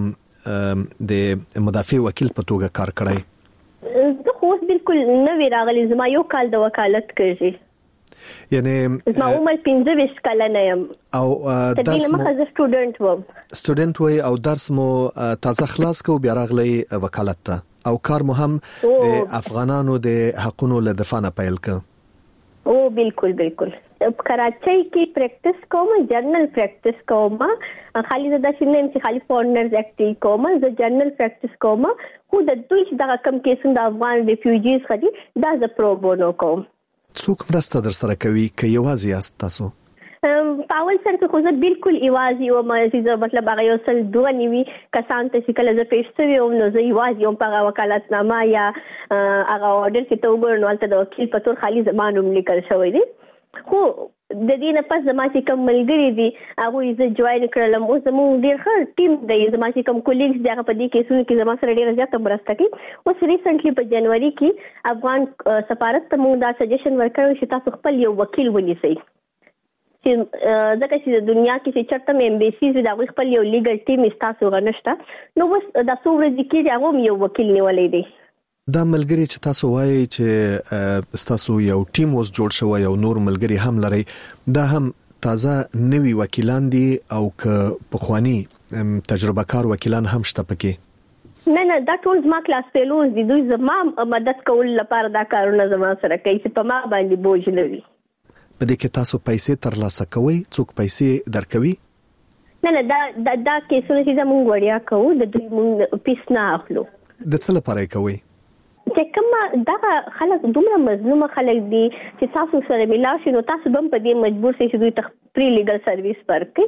په د مدافع وکیل په توګه کار کړی؟ زه خو اوس بالکل نوی راغلی، زما یو کال د وکالت کړی، یعنی زما عمر 25 کلنه یم او درس مو سټوډنټ وای او درس مو تازه خلاص کو بیا راغلی وکالت ته او کار مو هم د افغانانو د حقونو له دفاع نه پیل ک؟ او بالکل کراچۍ کې پریکټس کوم، جرنل پریکټس کوم، خالي زدا شنه چې خالي فورنرز اکټ کوم، زه جرنل پریکټس کوم. خو د دوی چې دا کم کیسونه د افغان ریفیوجیز خدي دا ز پروبونو کوم. څوک مرسته در سره کوي که یوازې یاست تاسو؟ په اول سر کې خو زه بالکل یوازې وم، چې مطلب هغه یو څل دوه نیوي کسان ته چې کله زه پیش شوې وم نو زه یوازې وم په هغه وکالتنامه یا هغه آرډر چې ته وګورې نو هلته د وکیل په طور خالي زما نوم لیکل شوی دی. خو د دې نه پس زما چې کوم ملګري دي هغوی زه جوین کړلم. اوس زموږ ډېر ښه ټیم دی، زما چې کوم کولیګز دي هغه په دې کیسونو کې زما سره ډېره زیاته مرسته کوي. اوس ریسنټلی په جنوري کې افغان سفارت ته موږ دا سجیشن ورکړی چې تاسو خپل یو وکیل ونیسئ، چې ځکه چې د دنیا کې چې چېرته م ایمبیسیز د هغوی خپل یو لیګل ټیم ستاسو هغه نشته. نو اوس دا څو ورځې کېږي هغه هم یو وکیل نیولی دی. دا ملګری چې تاسو وایي چې تاسو یو ټیم اوس جوړ شوی او نور ملګری هم لري، دا هم تازه نوي وکیلان دي او که پخوانی تجربه کار وکیلان هم شته پکې؟ نه دا ټول زما کلاس فیلوز دي، دوی زما مدد کول لپاره دا کارونه زما سره کوي چې په ما باندې بوج نه وي. په دې کې تاسو پیسې ترلاسه کوئ؟ څوک پیسې درکوي؟ نه دا کیسونه چې موږ وړیا کوو د دوی موږ پیس نه اخلو. د څه لپاره کوئ؟ چې کوم دا خلک دومره مظلومه خلک دي چې تاسو سره ملاو شي نو تاسو به په دې مجبور شئ چې دوی ته پری لیګل سرویس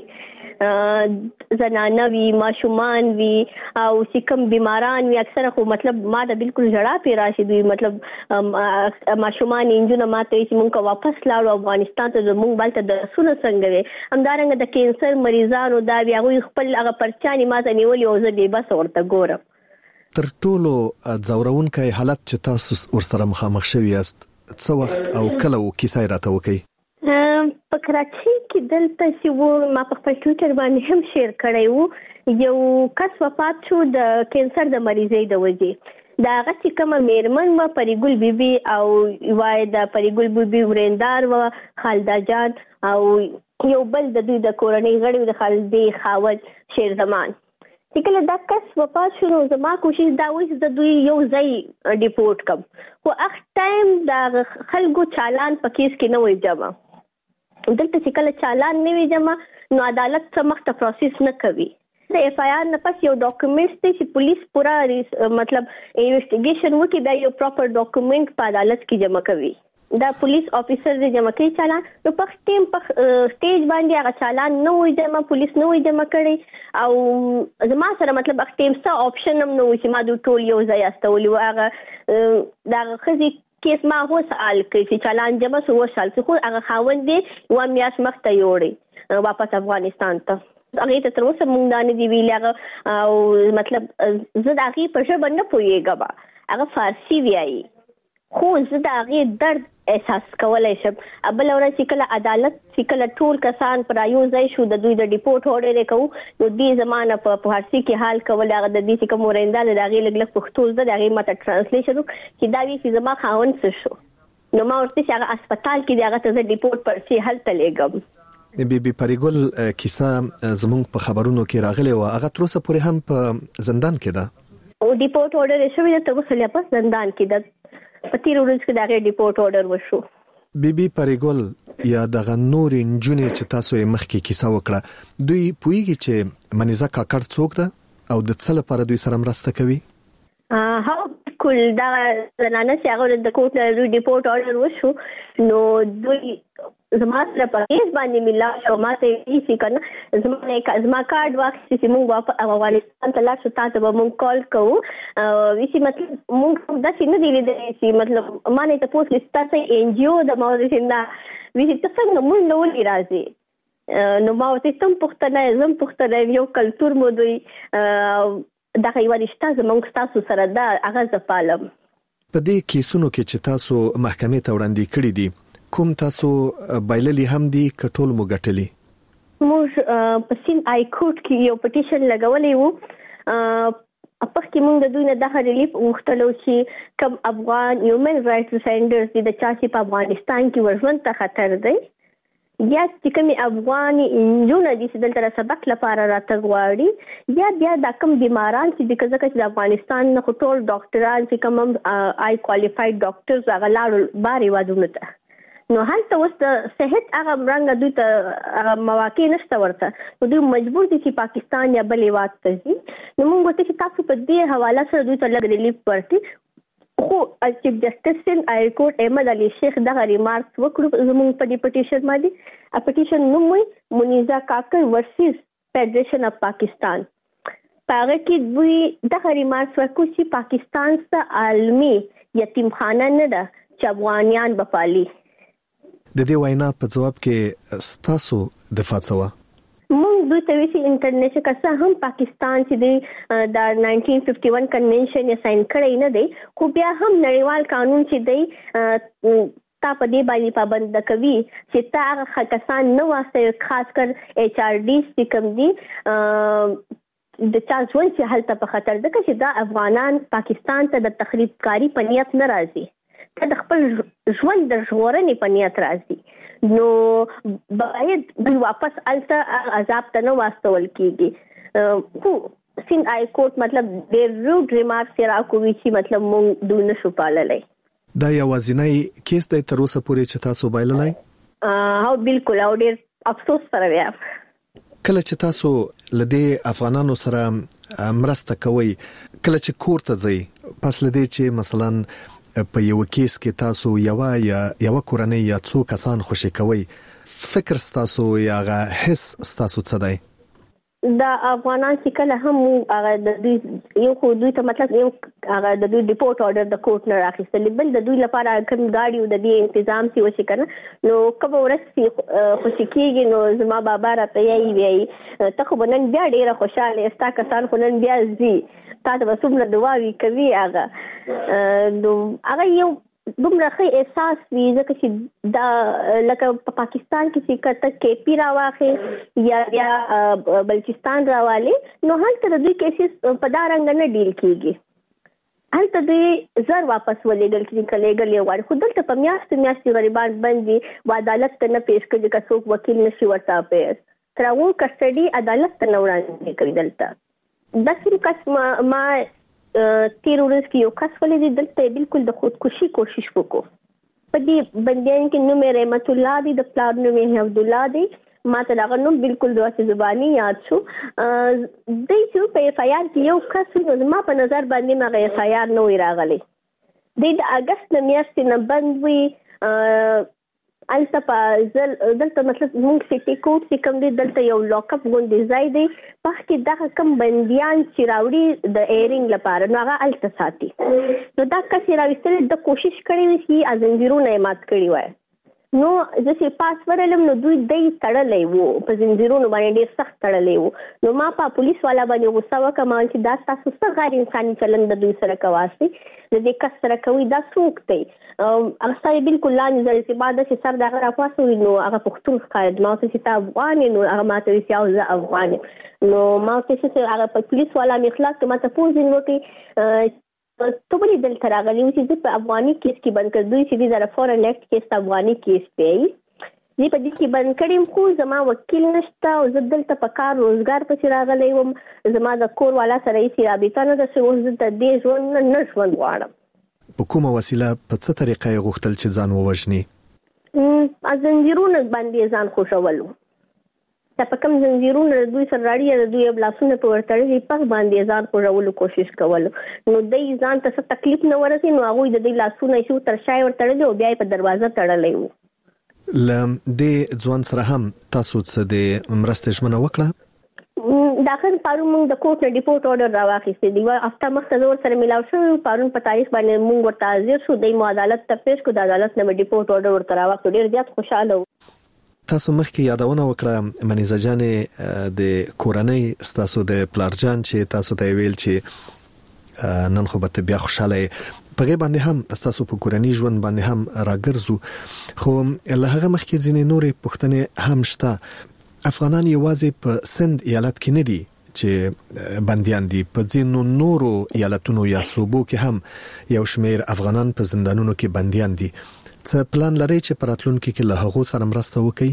ورکړي. زنانه وي، ماشومان وي او چې کوم بیماران وي، اکثره خو مطلب ما د بالکل ژړا پې راشي. دوی مطلب ماشومان انجونه ما ته چې مونږ واپس لاړو افغانستان ته، زمونږ بلته درسونه څنګه وي. همدارنګه د کینسر مریضانو دا وي، هغوی خپل هغه پرچانې ما ته نیولي او زه بېبسه ورته ګورم. تر ټولو ځورونکی حالت چې تاسو ورسره مخامخ شوي یاست څه وخت او کله و کیسه یې راته وکړئ؟ په کراچۍ کې دلته چې ما په خپل ټویټر باندې هم شیر کړی وو یو کس وفات شو د کینسر د مریضۍ د وجې دا هغه چې کومه میرمن و پریګل بیبي او وای د پریګل بیبي ورندار و خالدا جان او یو بل د دوی د کورنۍ غړي د خالدې خاوند شیر زمان چې کله دا کس وفات شو نو زما کوشش دا و چې د دوی یو ځای ډیپورټ کم خو هغه ټایم د خلکو چالان په کیس کې نه وي جمع دلته چې کله چالان نه وي جمع نو عدالت څه مخته پروسس نه کوي د اف آی آر نه پس یو ډاکومنټس دی چې پولیس پورا مطلب انویسټیګیشن وکړي دا یو پراپر ډاکومنټ په عدالت کې جمع کوي دا پولیس افیسر دی جمع کوي چالان نو په ټیم په سټیج باندې هغه چالان نه وي جمع پولیس نه وي جمع کړي او زما سره مطلب هغه ټیم څه آپشن هم نه وي چې ما دوی ټول یو ځای استولي و هغه دا خزي کیس ما هو سوال کوي چې چالان جمع سو وشال خو هغه خاوند دی و میاش مخته یوړي واپس افغانستان ته هغه ته تر اوسه مونږ نه دی ویل هغه او مطلب زه د هغه په ژبه نه پوهیږم هغه فارسی ویایي خو زه د هغه درد احساس کولای شم بل ورځ چې کله عدالت چې کله ټول کسان پر یو ځای شو د دوی د ډیپورټ اورډر کوو نو دې زمانه په فارسی کې حال کول هغه د دې چې کوم ورنده د هغه لګلګ پښتو زده د هغه ماته ترانسلیشن چې دا وی چې زما خاون څه شو نو ما ورته چې هغه هسپتال کې هغه ته ډیپورټ پرچی حل تلېګم بي پریګل کیسه زمونږ په خبرونو کې راغلی و هغه تر اوسه پورې هم په زندان کې ده او ډیپورټ اورډر شوی د تر اوسه لا په زندان کې ده په تیر ورځ کې دا ډیپورټ اورډر وشو بي پریګل یا دغه نور انجونې چې تاسو یې مخکې کیسه وکړه دوی پوهیږي چې منیزه کاکړ څوک ده او د څه لپاره دوی سره مرسته کوي هاو کول دا زنانه چې هغه د کوټ نه ډیپورټ اورډر وشو نو دوی زما سره په هیڅ باندې ملا شو ماته هیڅ کنه زما کارت واخیست چې موږ واپس افغانستان ته لاړ شو تاسو به موږ کال کوو ویسي مطلب موږ دا څنګه دی لیدل چې مطلب ما نه تاسو لسته ان جی او د مورشن دا ویسي تاسو موږ نو ولې راځي نو ما ورته سم پښتنه یو کلچر مو دوی دا یو رشتہ زموږ تاسو سره دا هغه زپالم په دې کیسونو کې چې تاسو محکمې ته وړاندې کړی دي کوم تاسو بایللی هم دي کټول مو غټلی موږ په سین آی کورټ کې یو پټیشن لګولې وو په کې موږ د دوی نه د ریلیف وختلو چې کوم افغان هیومن رائټس ډیفندرز دي د چا چې په افغانستان کې ورژوند ته خطر دی یا چې کوم افغاني انجونه دي چې دلته سبق لپاره راته غواړي یا بیا د کوم بیماران چې د افغانستان نه ټول ډاکټران چې کوم آی کوالیفاید ډاکټرز هغه لاړ باري وادونه ته نو هلته اوس د صحت هغه مرنګ دوی ته مواقع نشته ورته نو دوی مجبور دي چې پاکستان یا بلې وات ته ځي نو موږ ورته چې تاسو په دې حواله سره دوی ته لږ ریلیف ورکړي خو چیف جسټس سین آی کورټ احمد علي شیخ دغه ریمارکس وکړو زموږ په دې پټیشن باندې پټیشن نوم وي منیزه کاکړ ورسز فیډریشن اف پاکستان هغه کې دوی دغه ریمارکس وکړو چې پاکستان څخه عالمي یتیمخانه نه ده چې افغانیان بپالي د دې وینا په جواب کې ستاسو دفاع څه و موږ دوی ته ویسي انټرنیشنل کسه هم پاکستان چې د 1951 کنونشن یې ساين کړی نه دی خو بیا هم نړیوال قانون چې دی تا په دې باندې پابند کوي چې تا هغه کسان نه واسطه خاص کر ایچ آر ډی چې کوم دي د چا ژوند چې هلته په خطر ده چې دا افغانان پاکستان ته د تخریب کاری په نیت نه راځي د خپل ژوند د ژغورنې په نیت راځي نو باید دوی واپس الته عذاب ته نه واستول کیږي خو سین آی کورټ مطلب ډېر روډ ریمارکس راکوي چې مطلب موږ دوی نشو پاللی دا یوازینی کیس دی تر اوسه پورې چې تاسو بایللی او بالکل او ډېر افسوس سره بیا کله چې تاسو لدې افغانانو سره مرسته کوئ کله چې کور ته ځئ پس لدې چې مثلا په یو کیس کې تاسو یو کورنۍ یا څو کسان خوشی کوي فکر تاسو یا حس تاسو څه دی دا افغانان چې کله هم هغه د دوی یو خو دوی ته مطلب یو هغه د دوی ډیپورټ اورډر د کوټ نه راخیستل بل د دوی لپاره کوم گاډي او د دې تنظیم سی وشي کنه نو کوم ورسې خوشی کیږي نو زما بابا راته یې ته خو نن بیا ډیره خوشاله استا کسان خو نن بیا زی تاسو به څومره دعاوي کوي هغه نو هغه یو دومره ښه احساس وي ځکه چې دا لکه په پاکستان کې چې کته کې پی راواخې یا بلوچستان راوالي نو هلته د دوی کیسز په دا رنګ نه ډیل کیږي. هلته دوی زر واپس ولېږل چې کلیګل یو وړ خو دلته په میاشتې غریبان بندي و عدالت ته نه پیش کړي که څوک وکیل نشي ورته پیش تر هغه کسټډي عدالت ته نه وړاندې کوي. دلته داسې کس ما تیر ورځ کې یو کس ولې دلته بالکل د خودکشي کوشش وکړو. په دې بندیان کې نوم رحمت الله دی، د پلار نوم عبد الله دی، ما ته دا نوم بالکل د واسه زبانی یاد شو. د چې په اف آی آر کې یو کس نو ما په نظر باندې ما اف آی آر نو راغلی. د اگست میاشتې نه بند وی الته په دلته مطلب موږ سټي کوډ چې کوم دی دلته یو لاک اپ غونډې ځای دی په کې دغه کم بنديان چې راوړي د ایرینګ لپاره نو هغه الته ساتي. نو دا کسي راوستل د کوشش کړي چې ازنجیرونه مات کړي وای. نو چې پاسورډ لم نو دوی دای تړلې وو په زنجیرونو باندې ډیر سخت تړلې وو. نو ما په پولیس والا باندې غوسه وکړم چې دا تاسو څه غیر انساني چلند د دوی سره کواسي د دې کس سره کوي دا څوک دی. هغه ځای بالکل لاندې ځل چې بعد چې سر دغه راپاسوي نو هغه پښتون ښکاري ما ته چې تا افغان نو هغه ماته ویل او زه افغان نو ما ته چې هغه په پولیس والا میخلاص ته ماته پوښتنه وکړي ته ولې دلته راغلی و چې زه په افغاني کیس کې بند کړ. دوی چې زه فورن ایکټ کیس ته افغاني کیس دی زه په دې کې بند کړم خو زما وکیل نشته او زه دلته په کار روزګار پسې راغلی وم. زما د کور والا سره یې رابطه نه ده چې اوس زه د دې ژوند نه ژوند غواړم. په کومه وسیله په څه طریقه یې غوښتل چې ځان ووژني؟ زنجیرونه باندې ځان خوشولو. دا په کوم زنجیرونه دوی سره راړي د دوی بلاسونه په ورتړي په باندې ځان خوشولو کوشش کولو. نو دوی ځان ته څه تکلیف نه ورسي نو هغه د دې لاسونه شو تر شای ورتړي او بیا په دروازه تړلې وو. لم د ځوان سره هم تاسو څه د مرستې ژمنه وکړه؟ داخل پارون موږ د کوټ ریپورت اورډر راوخیستې دی هفته مخکې زور سره ملاو شو. پارون په تاریخ باندې موږ ورته حاضر شو د عدالت ته پیش کو د عدالت نه ریپورت اورډر ورته راوخته. ډیر زیات خوشاله تاسو مخکې یادونه وکړه منیزه جان د کورنۍ تاسو د پلارجان چې تاسو ته ویل چې نن خو به بیا خوشاله په باندې هم تاسو په کورنۍ ژوند باندې هم راګرځو خو له هغه مخکې ځینې نورې پوښتنې هم شته. افغانان یوازې په سند ایالت کې نه دي چې بنديان دي، په ځینو نورو ایالتونو یا صوبو کې هم یو شمېر افغانان په زندانونو کې بنديان دي. څه پلان لري چې په راتلونکي کې له هغو سره مرسته وکړي؟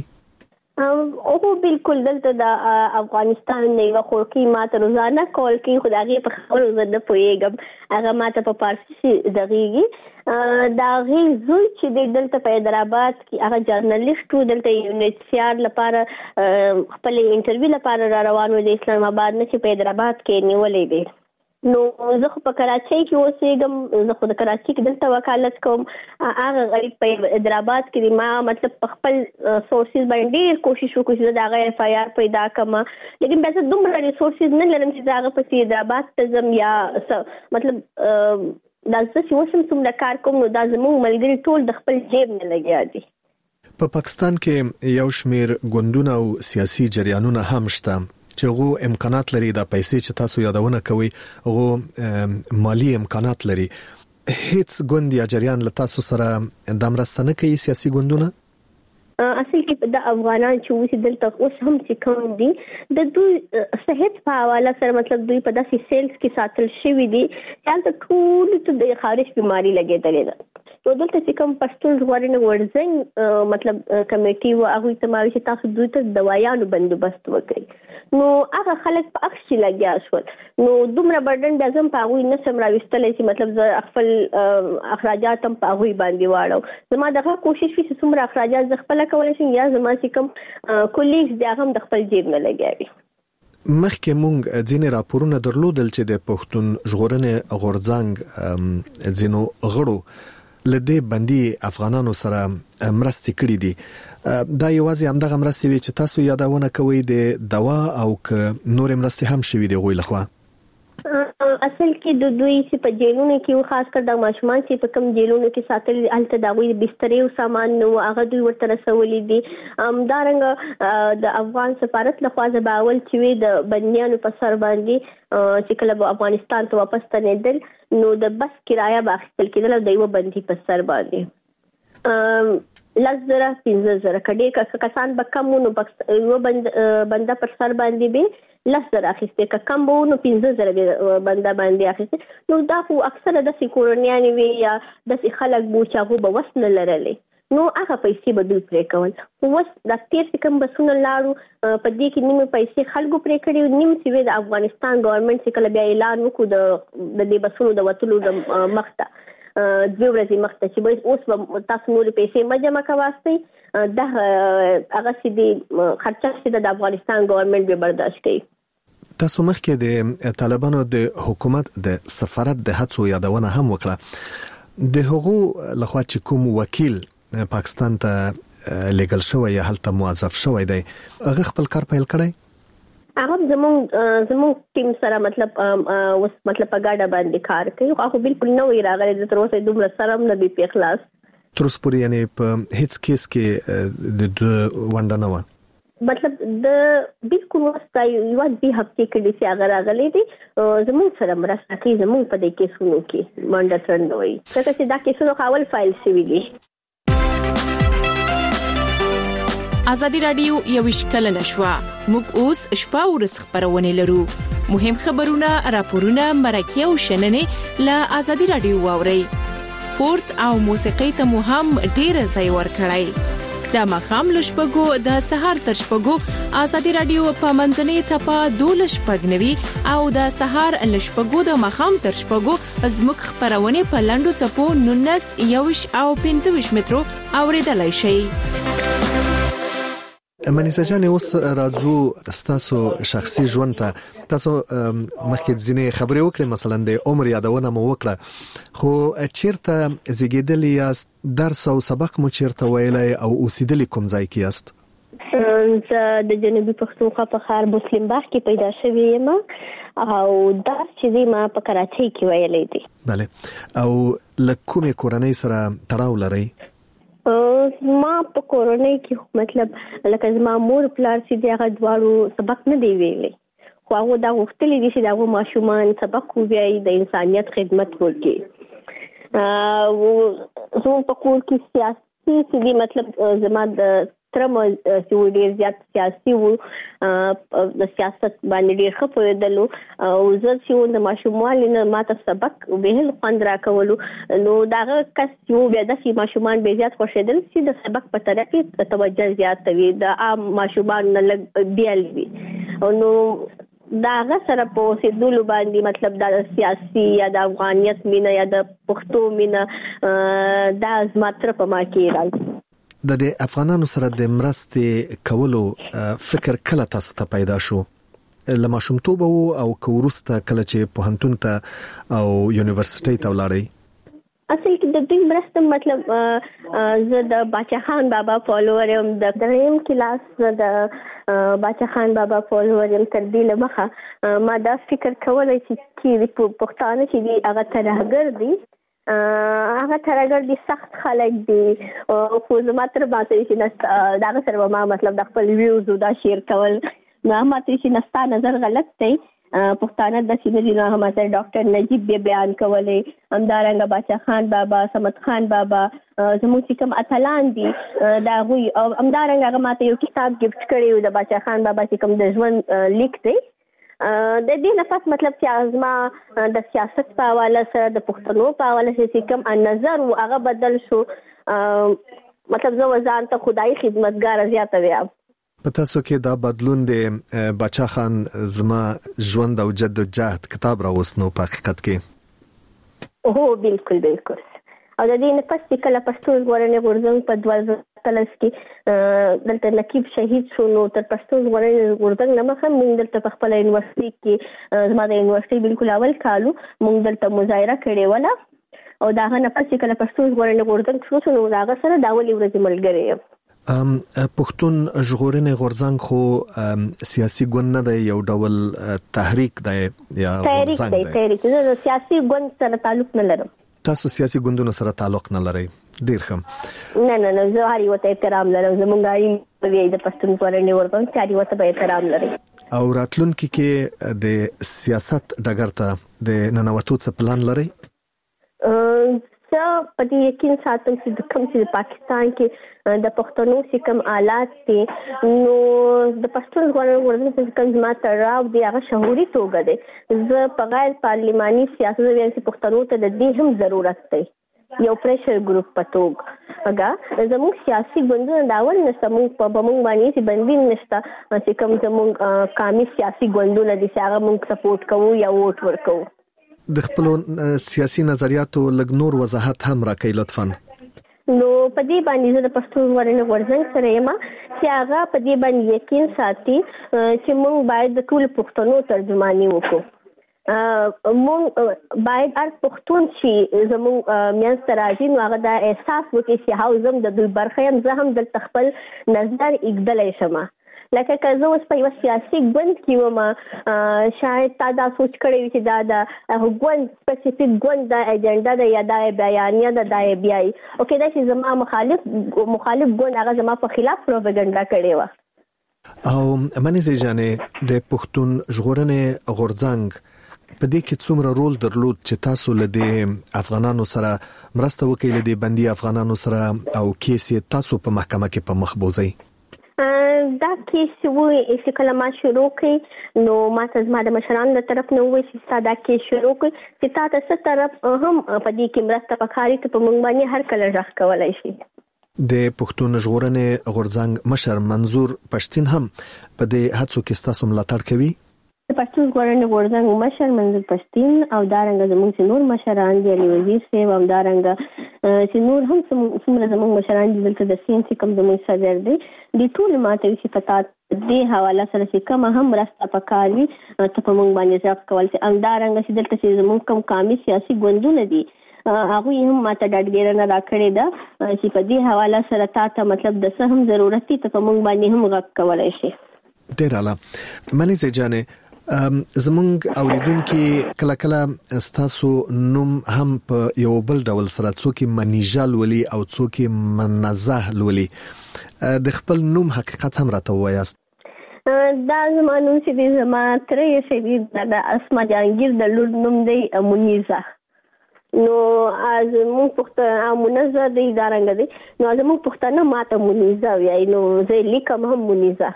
او بالکل دلته د افغانستان نه یو خورکی ماته روزانه کول کوي خدای په خبرو زده پويګم هغه ماته په پارسي دغیږي دا غي زوی چې دلته په حیدرآباد کې هغه جرنالیست و دلته یونیسیار لپاره خپل انټرویو لپاره را روانو د اسلام آباد نه چې په حیدرآباد کې نیولې دي. نو زه خو په کراچۍ کې اوسېږم، زه خو د کراچۍ کې دلته وکالت کوم. هغه غریب په حیدرآباد کې ما مطلب په خپل سورسز باندې ډېر کوشش وکړ چې دا غیر اف آی آر پیدا کړم، لیکن بیا زه دومره ریسورسز نه لرم چې هغه په حیدرآباد ته ځم یا مطلب دا زه چې اوسم څومره کار کوم نو دا زموږ ملګري ټول د خپل جیب نه لګیا دي. په پاکستان کې یو شمېر ګوندونه او سیاسي جریانونه هم شته چې هغه امکانات لري د پیسې چې تاسو یادونه کوي هغه مالی امکانات لري. هیڅ ګوند یا جریان له تاسو سره د مرسته نه کوي سیاسي ګوندونه؟ اصل کې د افغانان چې وسی دلته اوس هم چې کوم دي د دوی صحت په حواله سره مطلب دوی په داسې سیلز کې ساتل شوی دي چې تل ټول ته د خارج بیماری لګیدلې ده. نو دلته چې کوم پښتون ژغورنې ورځنګ مطلب کمیټي و هغه ته ماوي چې تاسو دوی ته دوايانو بندوبست وکړي نو هغه خلک په اخشي لګیا شول. نو دومره برډن د ازم په هغه نه سم راوستلې چې مطلب ز خپل اخراجات هم په هغه باندې واړو. زما دغه کوشش وی چې څومره اخراجات ز خپل کولای شم یا زما چې کوم کولیګز دا هم د خپل جیب نه لګیاوي. مخکې مونږ ځینې راپورونه درلودل چې د پښتون ژغورنې غورځنګ ځینو غړو لدې بندي افغانانو سره مرستې کړې دي. دا یوازې همدغه مرستې دي چې تاسو یادونه کوي د دوا او ک نور مرستې هم شوي دي غوي لخوا؟ اصل کې د دوی چې په جیلونو کې خاص کر د ماشومان چې په کم جیلونو کې ساتل هلته د هغوی بسترې او سامان نو هغه دوی ورته رسولي دي. همدارنګه د افغان سفارت لخوا ځباول چې د بندیانو په سر باندې چې کله به افغانستان ته واپس ستنېدل نو د بس کرایه به اخیستل کېدله د یوه بندي په سر باندې 10,000-15,000 کډې کسان به کم نو یوه بنده پر سر باندې به 10,000 اخیستې که کم به نو 15,000 بنده باندې اخیستې. نو دا خو اکثره داسې کورنیانې وي یا داسې خلک به چې هغو به وس نه لرلی نو هغه پیسې به دوی پرې کول. خو اوس دا تېر چې کوم بسونه لاړو په دې کې نیمې پیسې خلکو پرې کړي نیم چې د افغانستان ګورنمنټ چې کله بیا اعلان وکړو د دې بسونو د وتلو د مخته 2 ورځې مخته چې اوس به تاسو نورې پیسې مه جمع کوئ دا هغه چې د خرچه چې د افغانستان ګورنمنټ به برداشت کوي. تاسو مخکې د طالبانو د حکومت د سفارت د هڅو یادونه هم وکړه. د هغو لخوا چې کوم وکیل پاکستان ته لیګل شوی یا هلته موظف شوی دی هغه خپل کار پیل کړی؟ هغه زموږ ټیم سره مطلب په ګاډه باندې کار کوي. هغه بالکل نوې راغلی تر اوسه دومره سره هم نه دی په خلاص تر اوسه پورې یعنی په هیڅ کیس کې د ونډه نه وه مطلب د بالکل وستا یو د هفته کې د هغه راغلی دی زموږ سره مرسته کوي زموږ په دې کیسونو کې منډه ترندوي څنګه چې دا کیسونه خاول فایل شوی دي. ازادي رادیو یو شکل نشوا موږ اوس شپه ورځ خبرونه لرو مهم خبرونه راپورونه مرکه او شننې له ازادي رادیو واوري سپورت او موسیقي ته مو هم ډیر ځای ورکړی د مخام لشپګو د سهار تر شپګو ازادي رادیو په منځنۍ چپا 12:90 او د سهار لشپګو د مخام تر شپګو زموږ خبرونه په لاندو چپو 19 او 25 مترو اوریدلای شي. منیزه جان اوس راځو تاسو شخصي ژوند ته. تاسو مخکې ځینې خبرې وکړې مثلا د عمر یادونه مو وکړه خو چیرته زیږیدلی یاست درس او سبق مو چیرته ویلی او اوسېدلی کوم ځای کې یاست؟ زه د جنوبي پښتونخوا په ښار مسلم باغ کې پیدا شوې یم او درس چې ما په کراچۍ کې ویلی دی. بله او له کومې کورنۍ سره تړاو لرئ؟ ما په کورنۍ کې مطلب لکه زما مور پلار چې دی هغه دواړو سبق نه دی ویلی خو هغه دا غوښتلی دي چې د هغو ماشومان سبق ووایي د انسانیت خدمت وکړي. زموږ په کور کې سیاسي چې دی مطلب زما د ترم چې ډېر زیات سیاسي وو د سیاست باندې ډېر ښه پوهېدلو او زه چې د ماشوموالي نه ماته سبق بهل خوند راکولو نو د هغه کس چې و بیا داسې ماشومان بیا زیات خوښېدل چې د سبق په طرف کې توجه زیاته وي د عام ماشومان نه لږ بیل وي نو د هغه سره په اوسېدلو باندې مطلب دا سیاسي یا د افغانیت مینه یا د پښتو مینه دا زما تر په ما کې راځي. د افغانانو سره د مرستې کولو فکر کله تاسو ته پیدا شو؟ له ماشومتوبه او که وروسته کله چې پوهنتون ته او یونیورسيټۍ ته ولاړئ؟ اصل کې د دوی مرسته مطلب زه د باچا خان بابا فالوور یم د دریم کلاس زه د باچا خان بابا فالوور یم. تر دې له مخه ما دا فکر کولی چې پښتانه چې دي هغه ترهګر دي هغه ترهګر دي سخت خلک دي خو زما تر باندې چې دا سره ما مطلب د خپل ویوز دا شیر کول نو ما ته چې نستا نظر غلط دی پښتانه د سینې نه هم سره ډاکټر نجیب بیان کولې همدارنګه باچا خان بابا سمت خان بابا زموږ چې کوم اتلان دي دا غوي او همدارنګه هغه ماته یو کتاب گیفت کړی د باچا خان بابا چې کوم د ژوند لیک دی د دې نفس مطلب چې ازما د سیاست په حواله سره د پښتنو په حواله چې کوم نظر او هغه بدل شو مطلب زه ځان ته خدای خدمتګار زیاته ویم. په تاسو کې دا بدلون د باچا خان زما ژوند او جدوجہد کتاب راوستنو په حقیقت کې؟ هو بالکل او د دې نفس چې کله پښتو ژغورنې غورځنګ په 2013 کې دلته نقیب شهید شو نو تر پښتو ژغورنې غورځنګ نه مخه موږ دلته په خپل یونیورسيټي کې زما د یونیورسيټي بالکل اول کالو موږ دلته مظاهره کړې وله او دا هغه نفس چې کله پښتو ژغورنې غورځنګ شو نو هغه سره دا ولې ورځ ملګری یم. پښتون ژغورنې غورځنګ خو سیاسي ګوند نه دی، یو ډول تحریک دی یا غورځنګ دی. تحریک زه سیاسي ګوند سره تعلق نه لرم. تاسو سیاسي ګوندونو سره تعلق نه لرئ؟ ډیر ښه. نه زه هر یو ته احترام لرم. زمونږ اړین د پښتون ژغورنې غورځنګ چې هر یو ته به احترام لري. او راتلونکي کې د سیاست ډګر ته د ننوتو څه پلان لرئ؟ په دې یقین ساتم چې د کوم چې پاکستان کې د پښتنو چې کوم آلات دي نو د پښتون ژغورنې غورځنګ چې کوم زما تړاو دی هغه شعوري توګه دی. زه په غیر پارلماني سیاست وایم چې پښتنو ته د دې هم ضرورت دی، یو پریشر ګروپ په توګه. هغه زموږ سیاسي ګوندونه داول نشته، موږ په بمونږ باندې چې بندین نشته چې کوم زموږ قومي سیاسي ګوندونه دي چې هغه موږ سپورټ کوو یا ووټ ورکوو. د خپل سیاسي نظریاتو لږ نور وضاحت هم راکړئ لطفاً. نو په دې باندې زه د پښتون ژغورنې غورځنګ سره یم چې هغه په دې باندې یقین ساتي چې موږ باید د ټول پښتنو ترجمانی وکړو. موږ باید هر پښتون چې زموږ میانځ ته راځي نو هغه دا احساس وکړي چې هاو زم د دوی برخه یم، زه هم دلته خپل نظر ایږدلی شم. لکه که زه اوس په یو سیاسي ګوند کې وم، شاید تا دا سوچ کړی وي چې دا د ګوند سپیسیفیک ګوند دا ایجنډا ده یا دا بیانیه ده دا بیایي او کېدای شي زما مخالف ګوند هغه زما په خلاف پروپاګاندا کړې وه. او منځ جانې د پښتون ژغورنې غورځنګ په دې کې څومره رول درلود چې تاسو له دې افغانانو سره مرسته وکړئ، له دې بندي افغانانو سره او کیس تاسو په محکمه کې په مخ بوزئ؟ دا کیس چې کله ما شروع کړ نو ما ته زما د مشرانو له طرف نه وویل چې ستا دا کیس شروع کړ چې تا ته څه طرف هم په دې کې مرسته پکاري ته په موږ باندې هر کله غږ کولی شي. د پښتون ژغورنې غورځنګ مشر منظور پښتين هم په دې هڅو کې ستاسو ملاتړ کوي؟ د پښتون ژغورنې غورځنګ مشر منظور پښتين او دارنګه زموږ چې نور مشران دي علي وزیر صاحب او دارنګه چې نور هم څومره زموږ مشران دي دلته د سین چې کوم زموږ صدر دی د ټول ماته چې پتا دې حواله سره چې کوم هم راسته پکاري ته په موږ باندې ځاب کول چې او دارنګه چې دلته چې زموږ کوم قومي سیاسي ګوندونه دي هغه هم ماته ډاډګیرنه راکړې ده چې په دې حواله سره تاسو مطلب د څه هم ضرورت دي ته په موږ باندې هم غږ کولای شي. ډیر اعلی. منځ جانې زمونږ اوریدونکو کله کله ستاسو نوم هم په یو بل ډول سره څوک منیجال ولي او څوک منزه لولي، د خپل نوم حقیقت هم راته وایاست؟ دا زما نوم چې زما ترې چې د اسما جهانگیر د لور نوم دی منیزه. نو از موږ پښتانه منزه دی دارنګ دی نو از موږ پښتانه ماته منیزه وایي نو زه لیکم هم منیزه.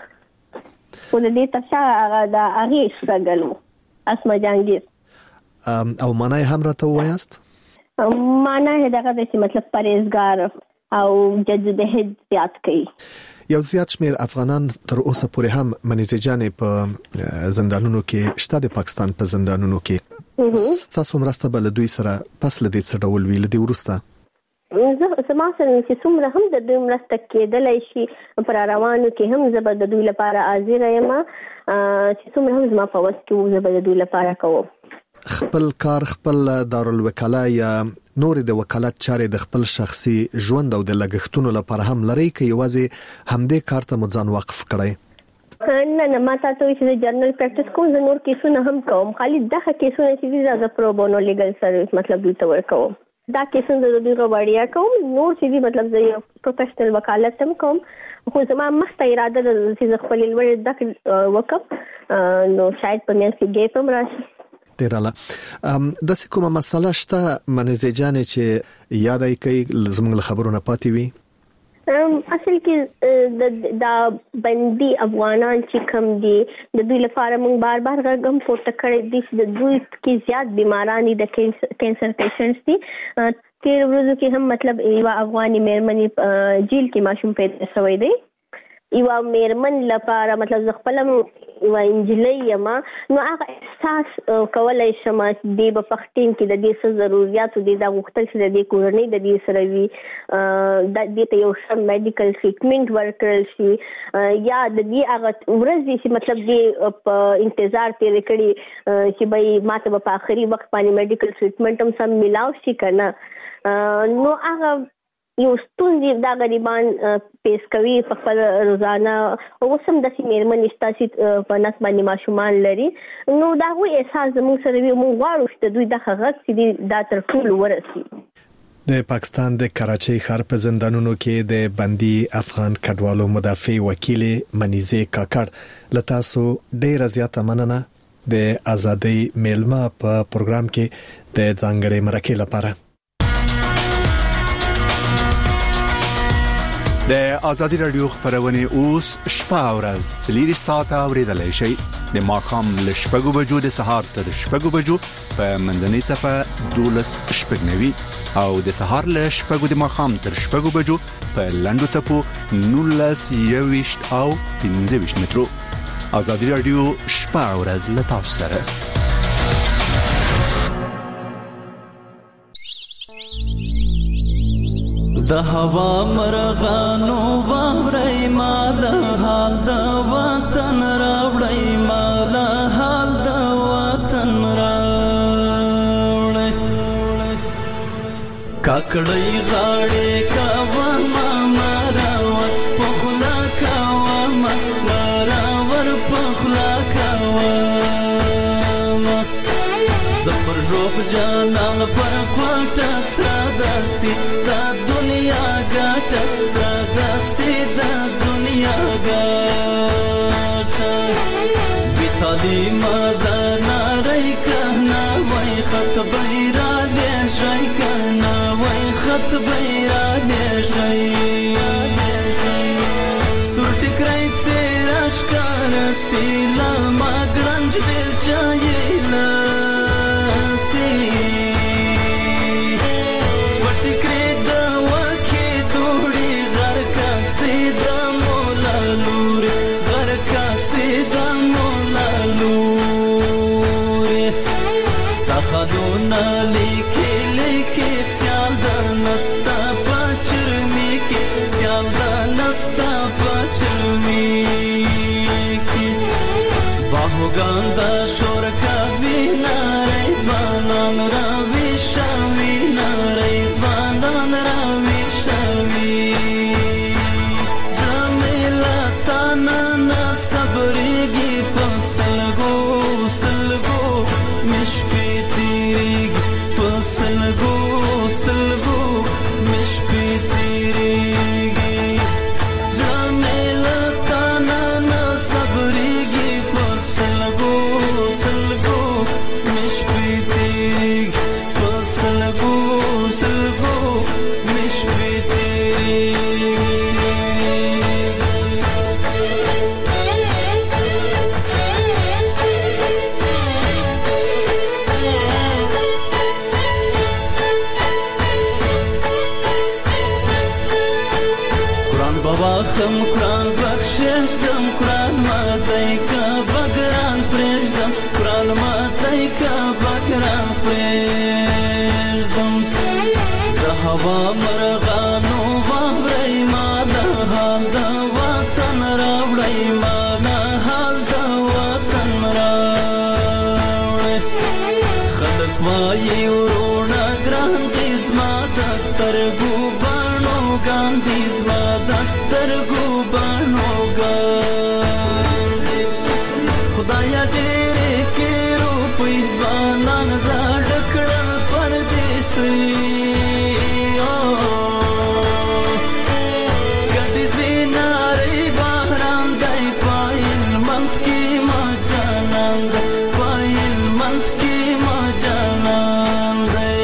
ول دې تاسو هغه د هغه شګلو اسما جهانگیر او معنی هم راته وایاست؟ معنی دغه د مطلب پرهیزګار او جديد زیات کوي. یو زیات شمیر افغانان تر اوسه پورې هم منځجانې په زندانونو کې شته، د پاکستان په زندانونو کې. تاسو مرسته بل دوی سره پس لدې څه ډول ویل دی ورسته؟ زما سره چې څومره هم د دوی مرسته کېدلی شي پر روانو کې هم زه به د دوی لپاره حاضر یم چې څومره هم زما په وس کې زه به د دوی لپاره کوم. خپل کار خپل دارالوکاله یا نور د وکالت چارې د خپل شخصي ژوند او د لګښتونو لپاره هم لري که یوازې همدې کار ته ځان وقف کړئ؟ نه ما تاسو چې جرنل پریکټیس کوم زه نور کیسونه هم کوم، خالي دغه کیسونه چې زه پرو بونو لیګل سرویس مطلب دوی ته ورکوم. دا کیسونه د دوی غوړیا کوم، نور چې مطلب زه یو پروفیشنل وکالت هم کوم خو زما مخته اراده ده چې خپل لوړ دغه وکم نو شاید په میانځ کې ګیپ هم راشي. ډیر اعلی. د کومه مسله شته منځ جانې چې یادای کوي زموږ خبرونه پاتې وي؟ اصل کې دا بندي افغانان چې کم دي د دوی لپاره موږ بار بار غږم پورته کړی دي چې د دوی کې زیات بیماران دي، د کینسر پیشنټس دي. تیر ورځو کې هم مطلب یو افغاني مېرمنې جیل کې ماشوم پیدا شوی دی. یو مېرمن لپاره مطلب ز خپلم یو انجلۍ یم نو هغه احساس کولای شم د په پښتين کې د دې څه ضرورت دي د غوښتل چې د دې کورنۍ د دې سره وي د دې ته یو سم میډیکل ټریټمنټ ورکړل شي یا د دې هغه ورځې چې مطلب دې په انتظار تیر کړي چې به ماته په آخري وخت باندې میډیکل ټریټمنټ هم سم ملاو شي کنه نو هغه یو ستونزې دا غریبان پیس کوي په خپل روزانه او سم د سیمرمن استاسي په نس باندې ماشومان لري نو دا وی احساس زموږ سره وي موږ غواړو چې دوی د حقیقت چې دا تر ټولو ورسي. د پاکستان د کراچۍ ښار په زندانونو کې د بندي افغان کډوالو مدافع وکیل منیزه کاکړ لتاسو ډېر زیاته مننه د ازادي میلمه په پروګرام کې د ځانګړي مرکه لپاره. د ازادي رادیو خبرونه اوس شپه او ورځ 3 ساعته اوریدلای شئ د ماخام ل شپږو بجو د سهار تر شپږو بجو په منځنۍ صفه 12 شپږنوي او د سهار ل شپږو د ماخام تر شپږو بجو په لاندو صفو 19 او 15 مترو. ازادي رادیو شپه او ورځ له تاسو سره. د هوا مرغانو ووري مال حال د وطن راوړی مال حال د وطن راوړی کاکړی غاړې کا ما مراوت پخلا کا ما مراور پخلا کا زپر جوب جانان پر کوټه سرادسي د دنیا ګټه سرادسي د دنیا ګټه بیتالي مدنا رای کنا وای خط بیرا دې شای کنا وای خط بیرا دې شای سورټ کرای سراش کار سیلا ماګرنج دل چایلا خدونا لیکي لیکي سیال د نستا پچرمي کې سیال د نستا پچرمي کې باهوګان د شور کوي نارې ځوانان راوي شوي نارې ځوانان راوي شوي زميلا تانا صبرېږي په سلګو سلګو مشپي سلگو سلگو مش پی تیریگی جمیلتا نانا صبریگی پر سلگو سلگو مش پی تیریگی پر سلگو سلگو مش پی تیریگی خم قرآن بخشش دم قرآن ماتای کا بگران پریشدم قرآن ماتای کا بگران پریشدم د هوا مرغانو ووري مال حال د وطن راوړی مال حال د وطن راوړی خلک وایي ورونه ګران دې زما دسترګو بڼو ګاندې زما دسترګو بڼو ګاندې خدایا ډېرې کې روپۍ ځوانان زاړه کړل پردیسي ګډې زینارې باران دی پایل منت کې ما جانان دی پایل منت کې ما جانان دی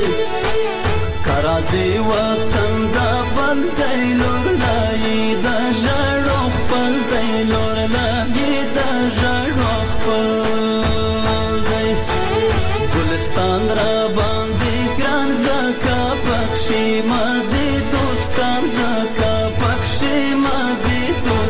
کرازي وطن دا بل دی لور لای دا ژړو خپل دی لور لای دا ژړو خپل دی ګلستان را باندې ګران زکا پکشي ما دې دوستان زکا پکشي ما دې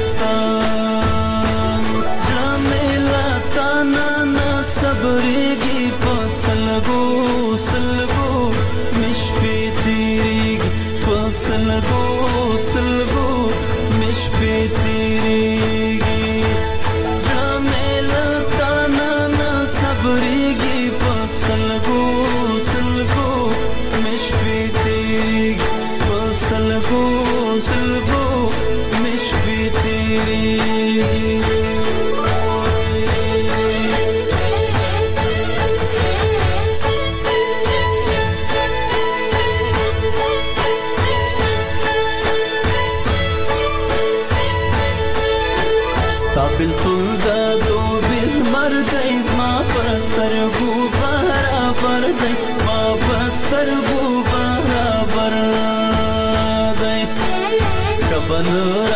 دوستان جمیلا تانا صبرېږي په سلګو سلګو مش پی تیریږي په سلګو سلګو مش پی تیریږي جمیلا تانا صبرېږي په سلګو سلګو مش پی تیریږي په برابر دی زما پسترګو برابر دی زما پسترګو برابر دی کبن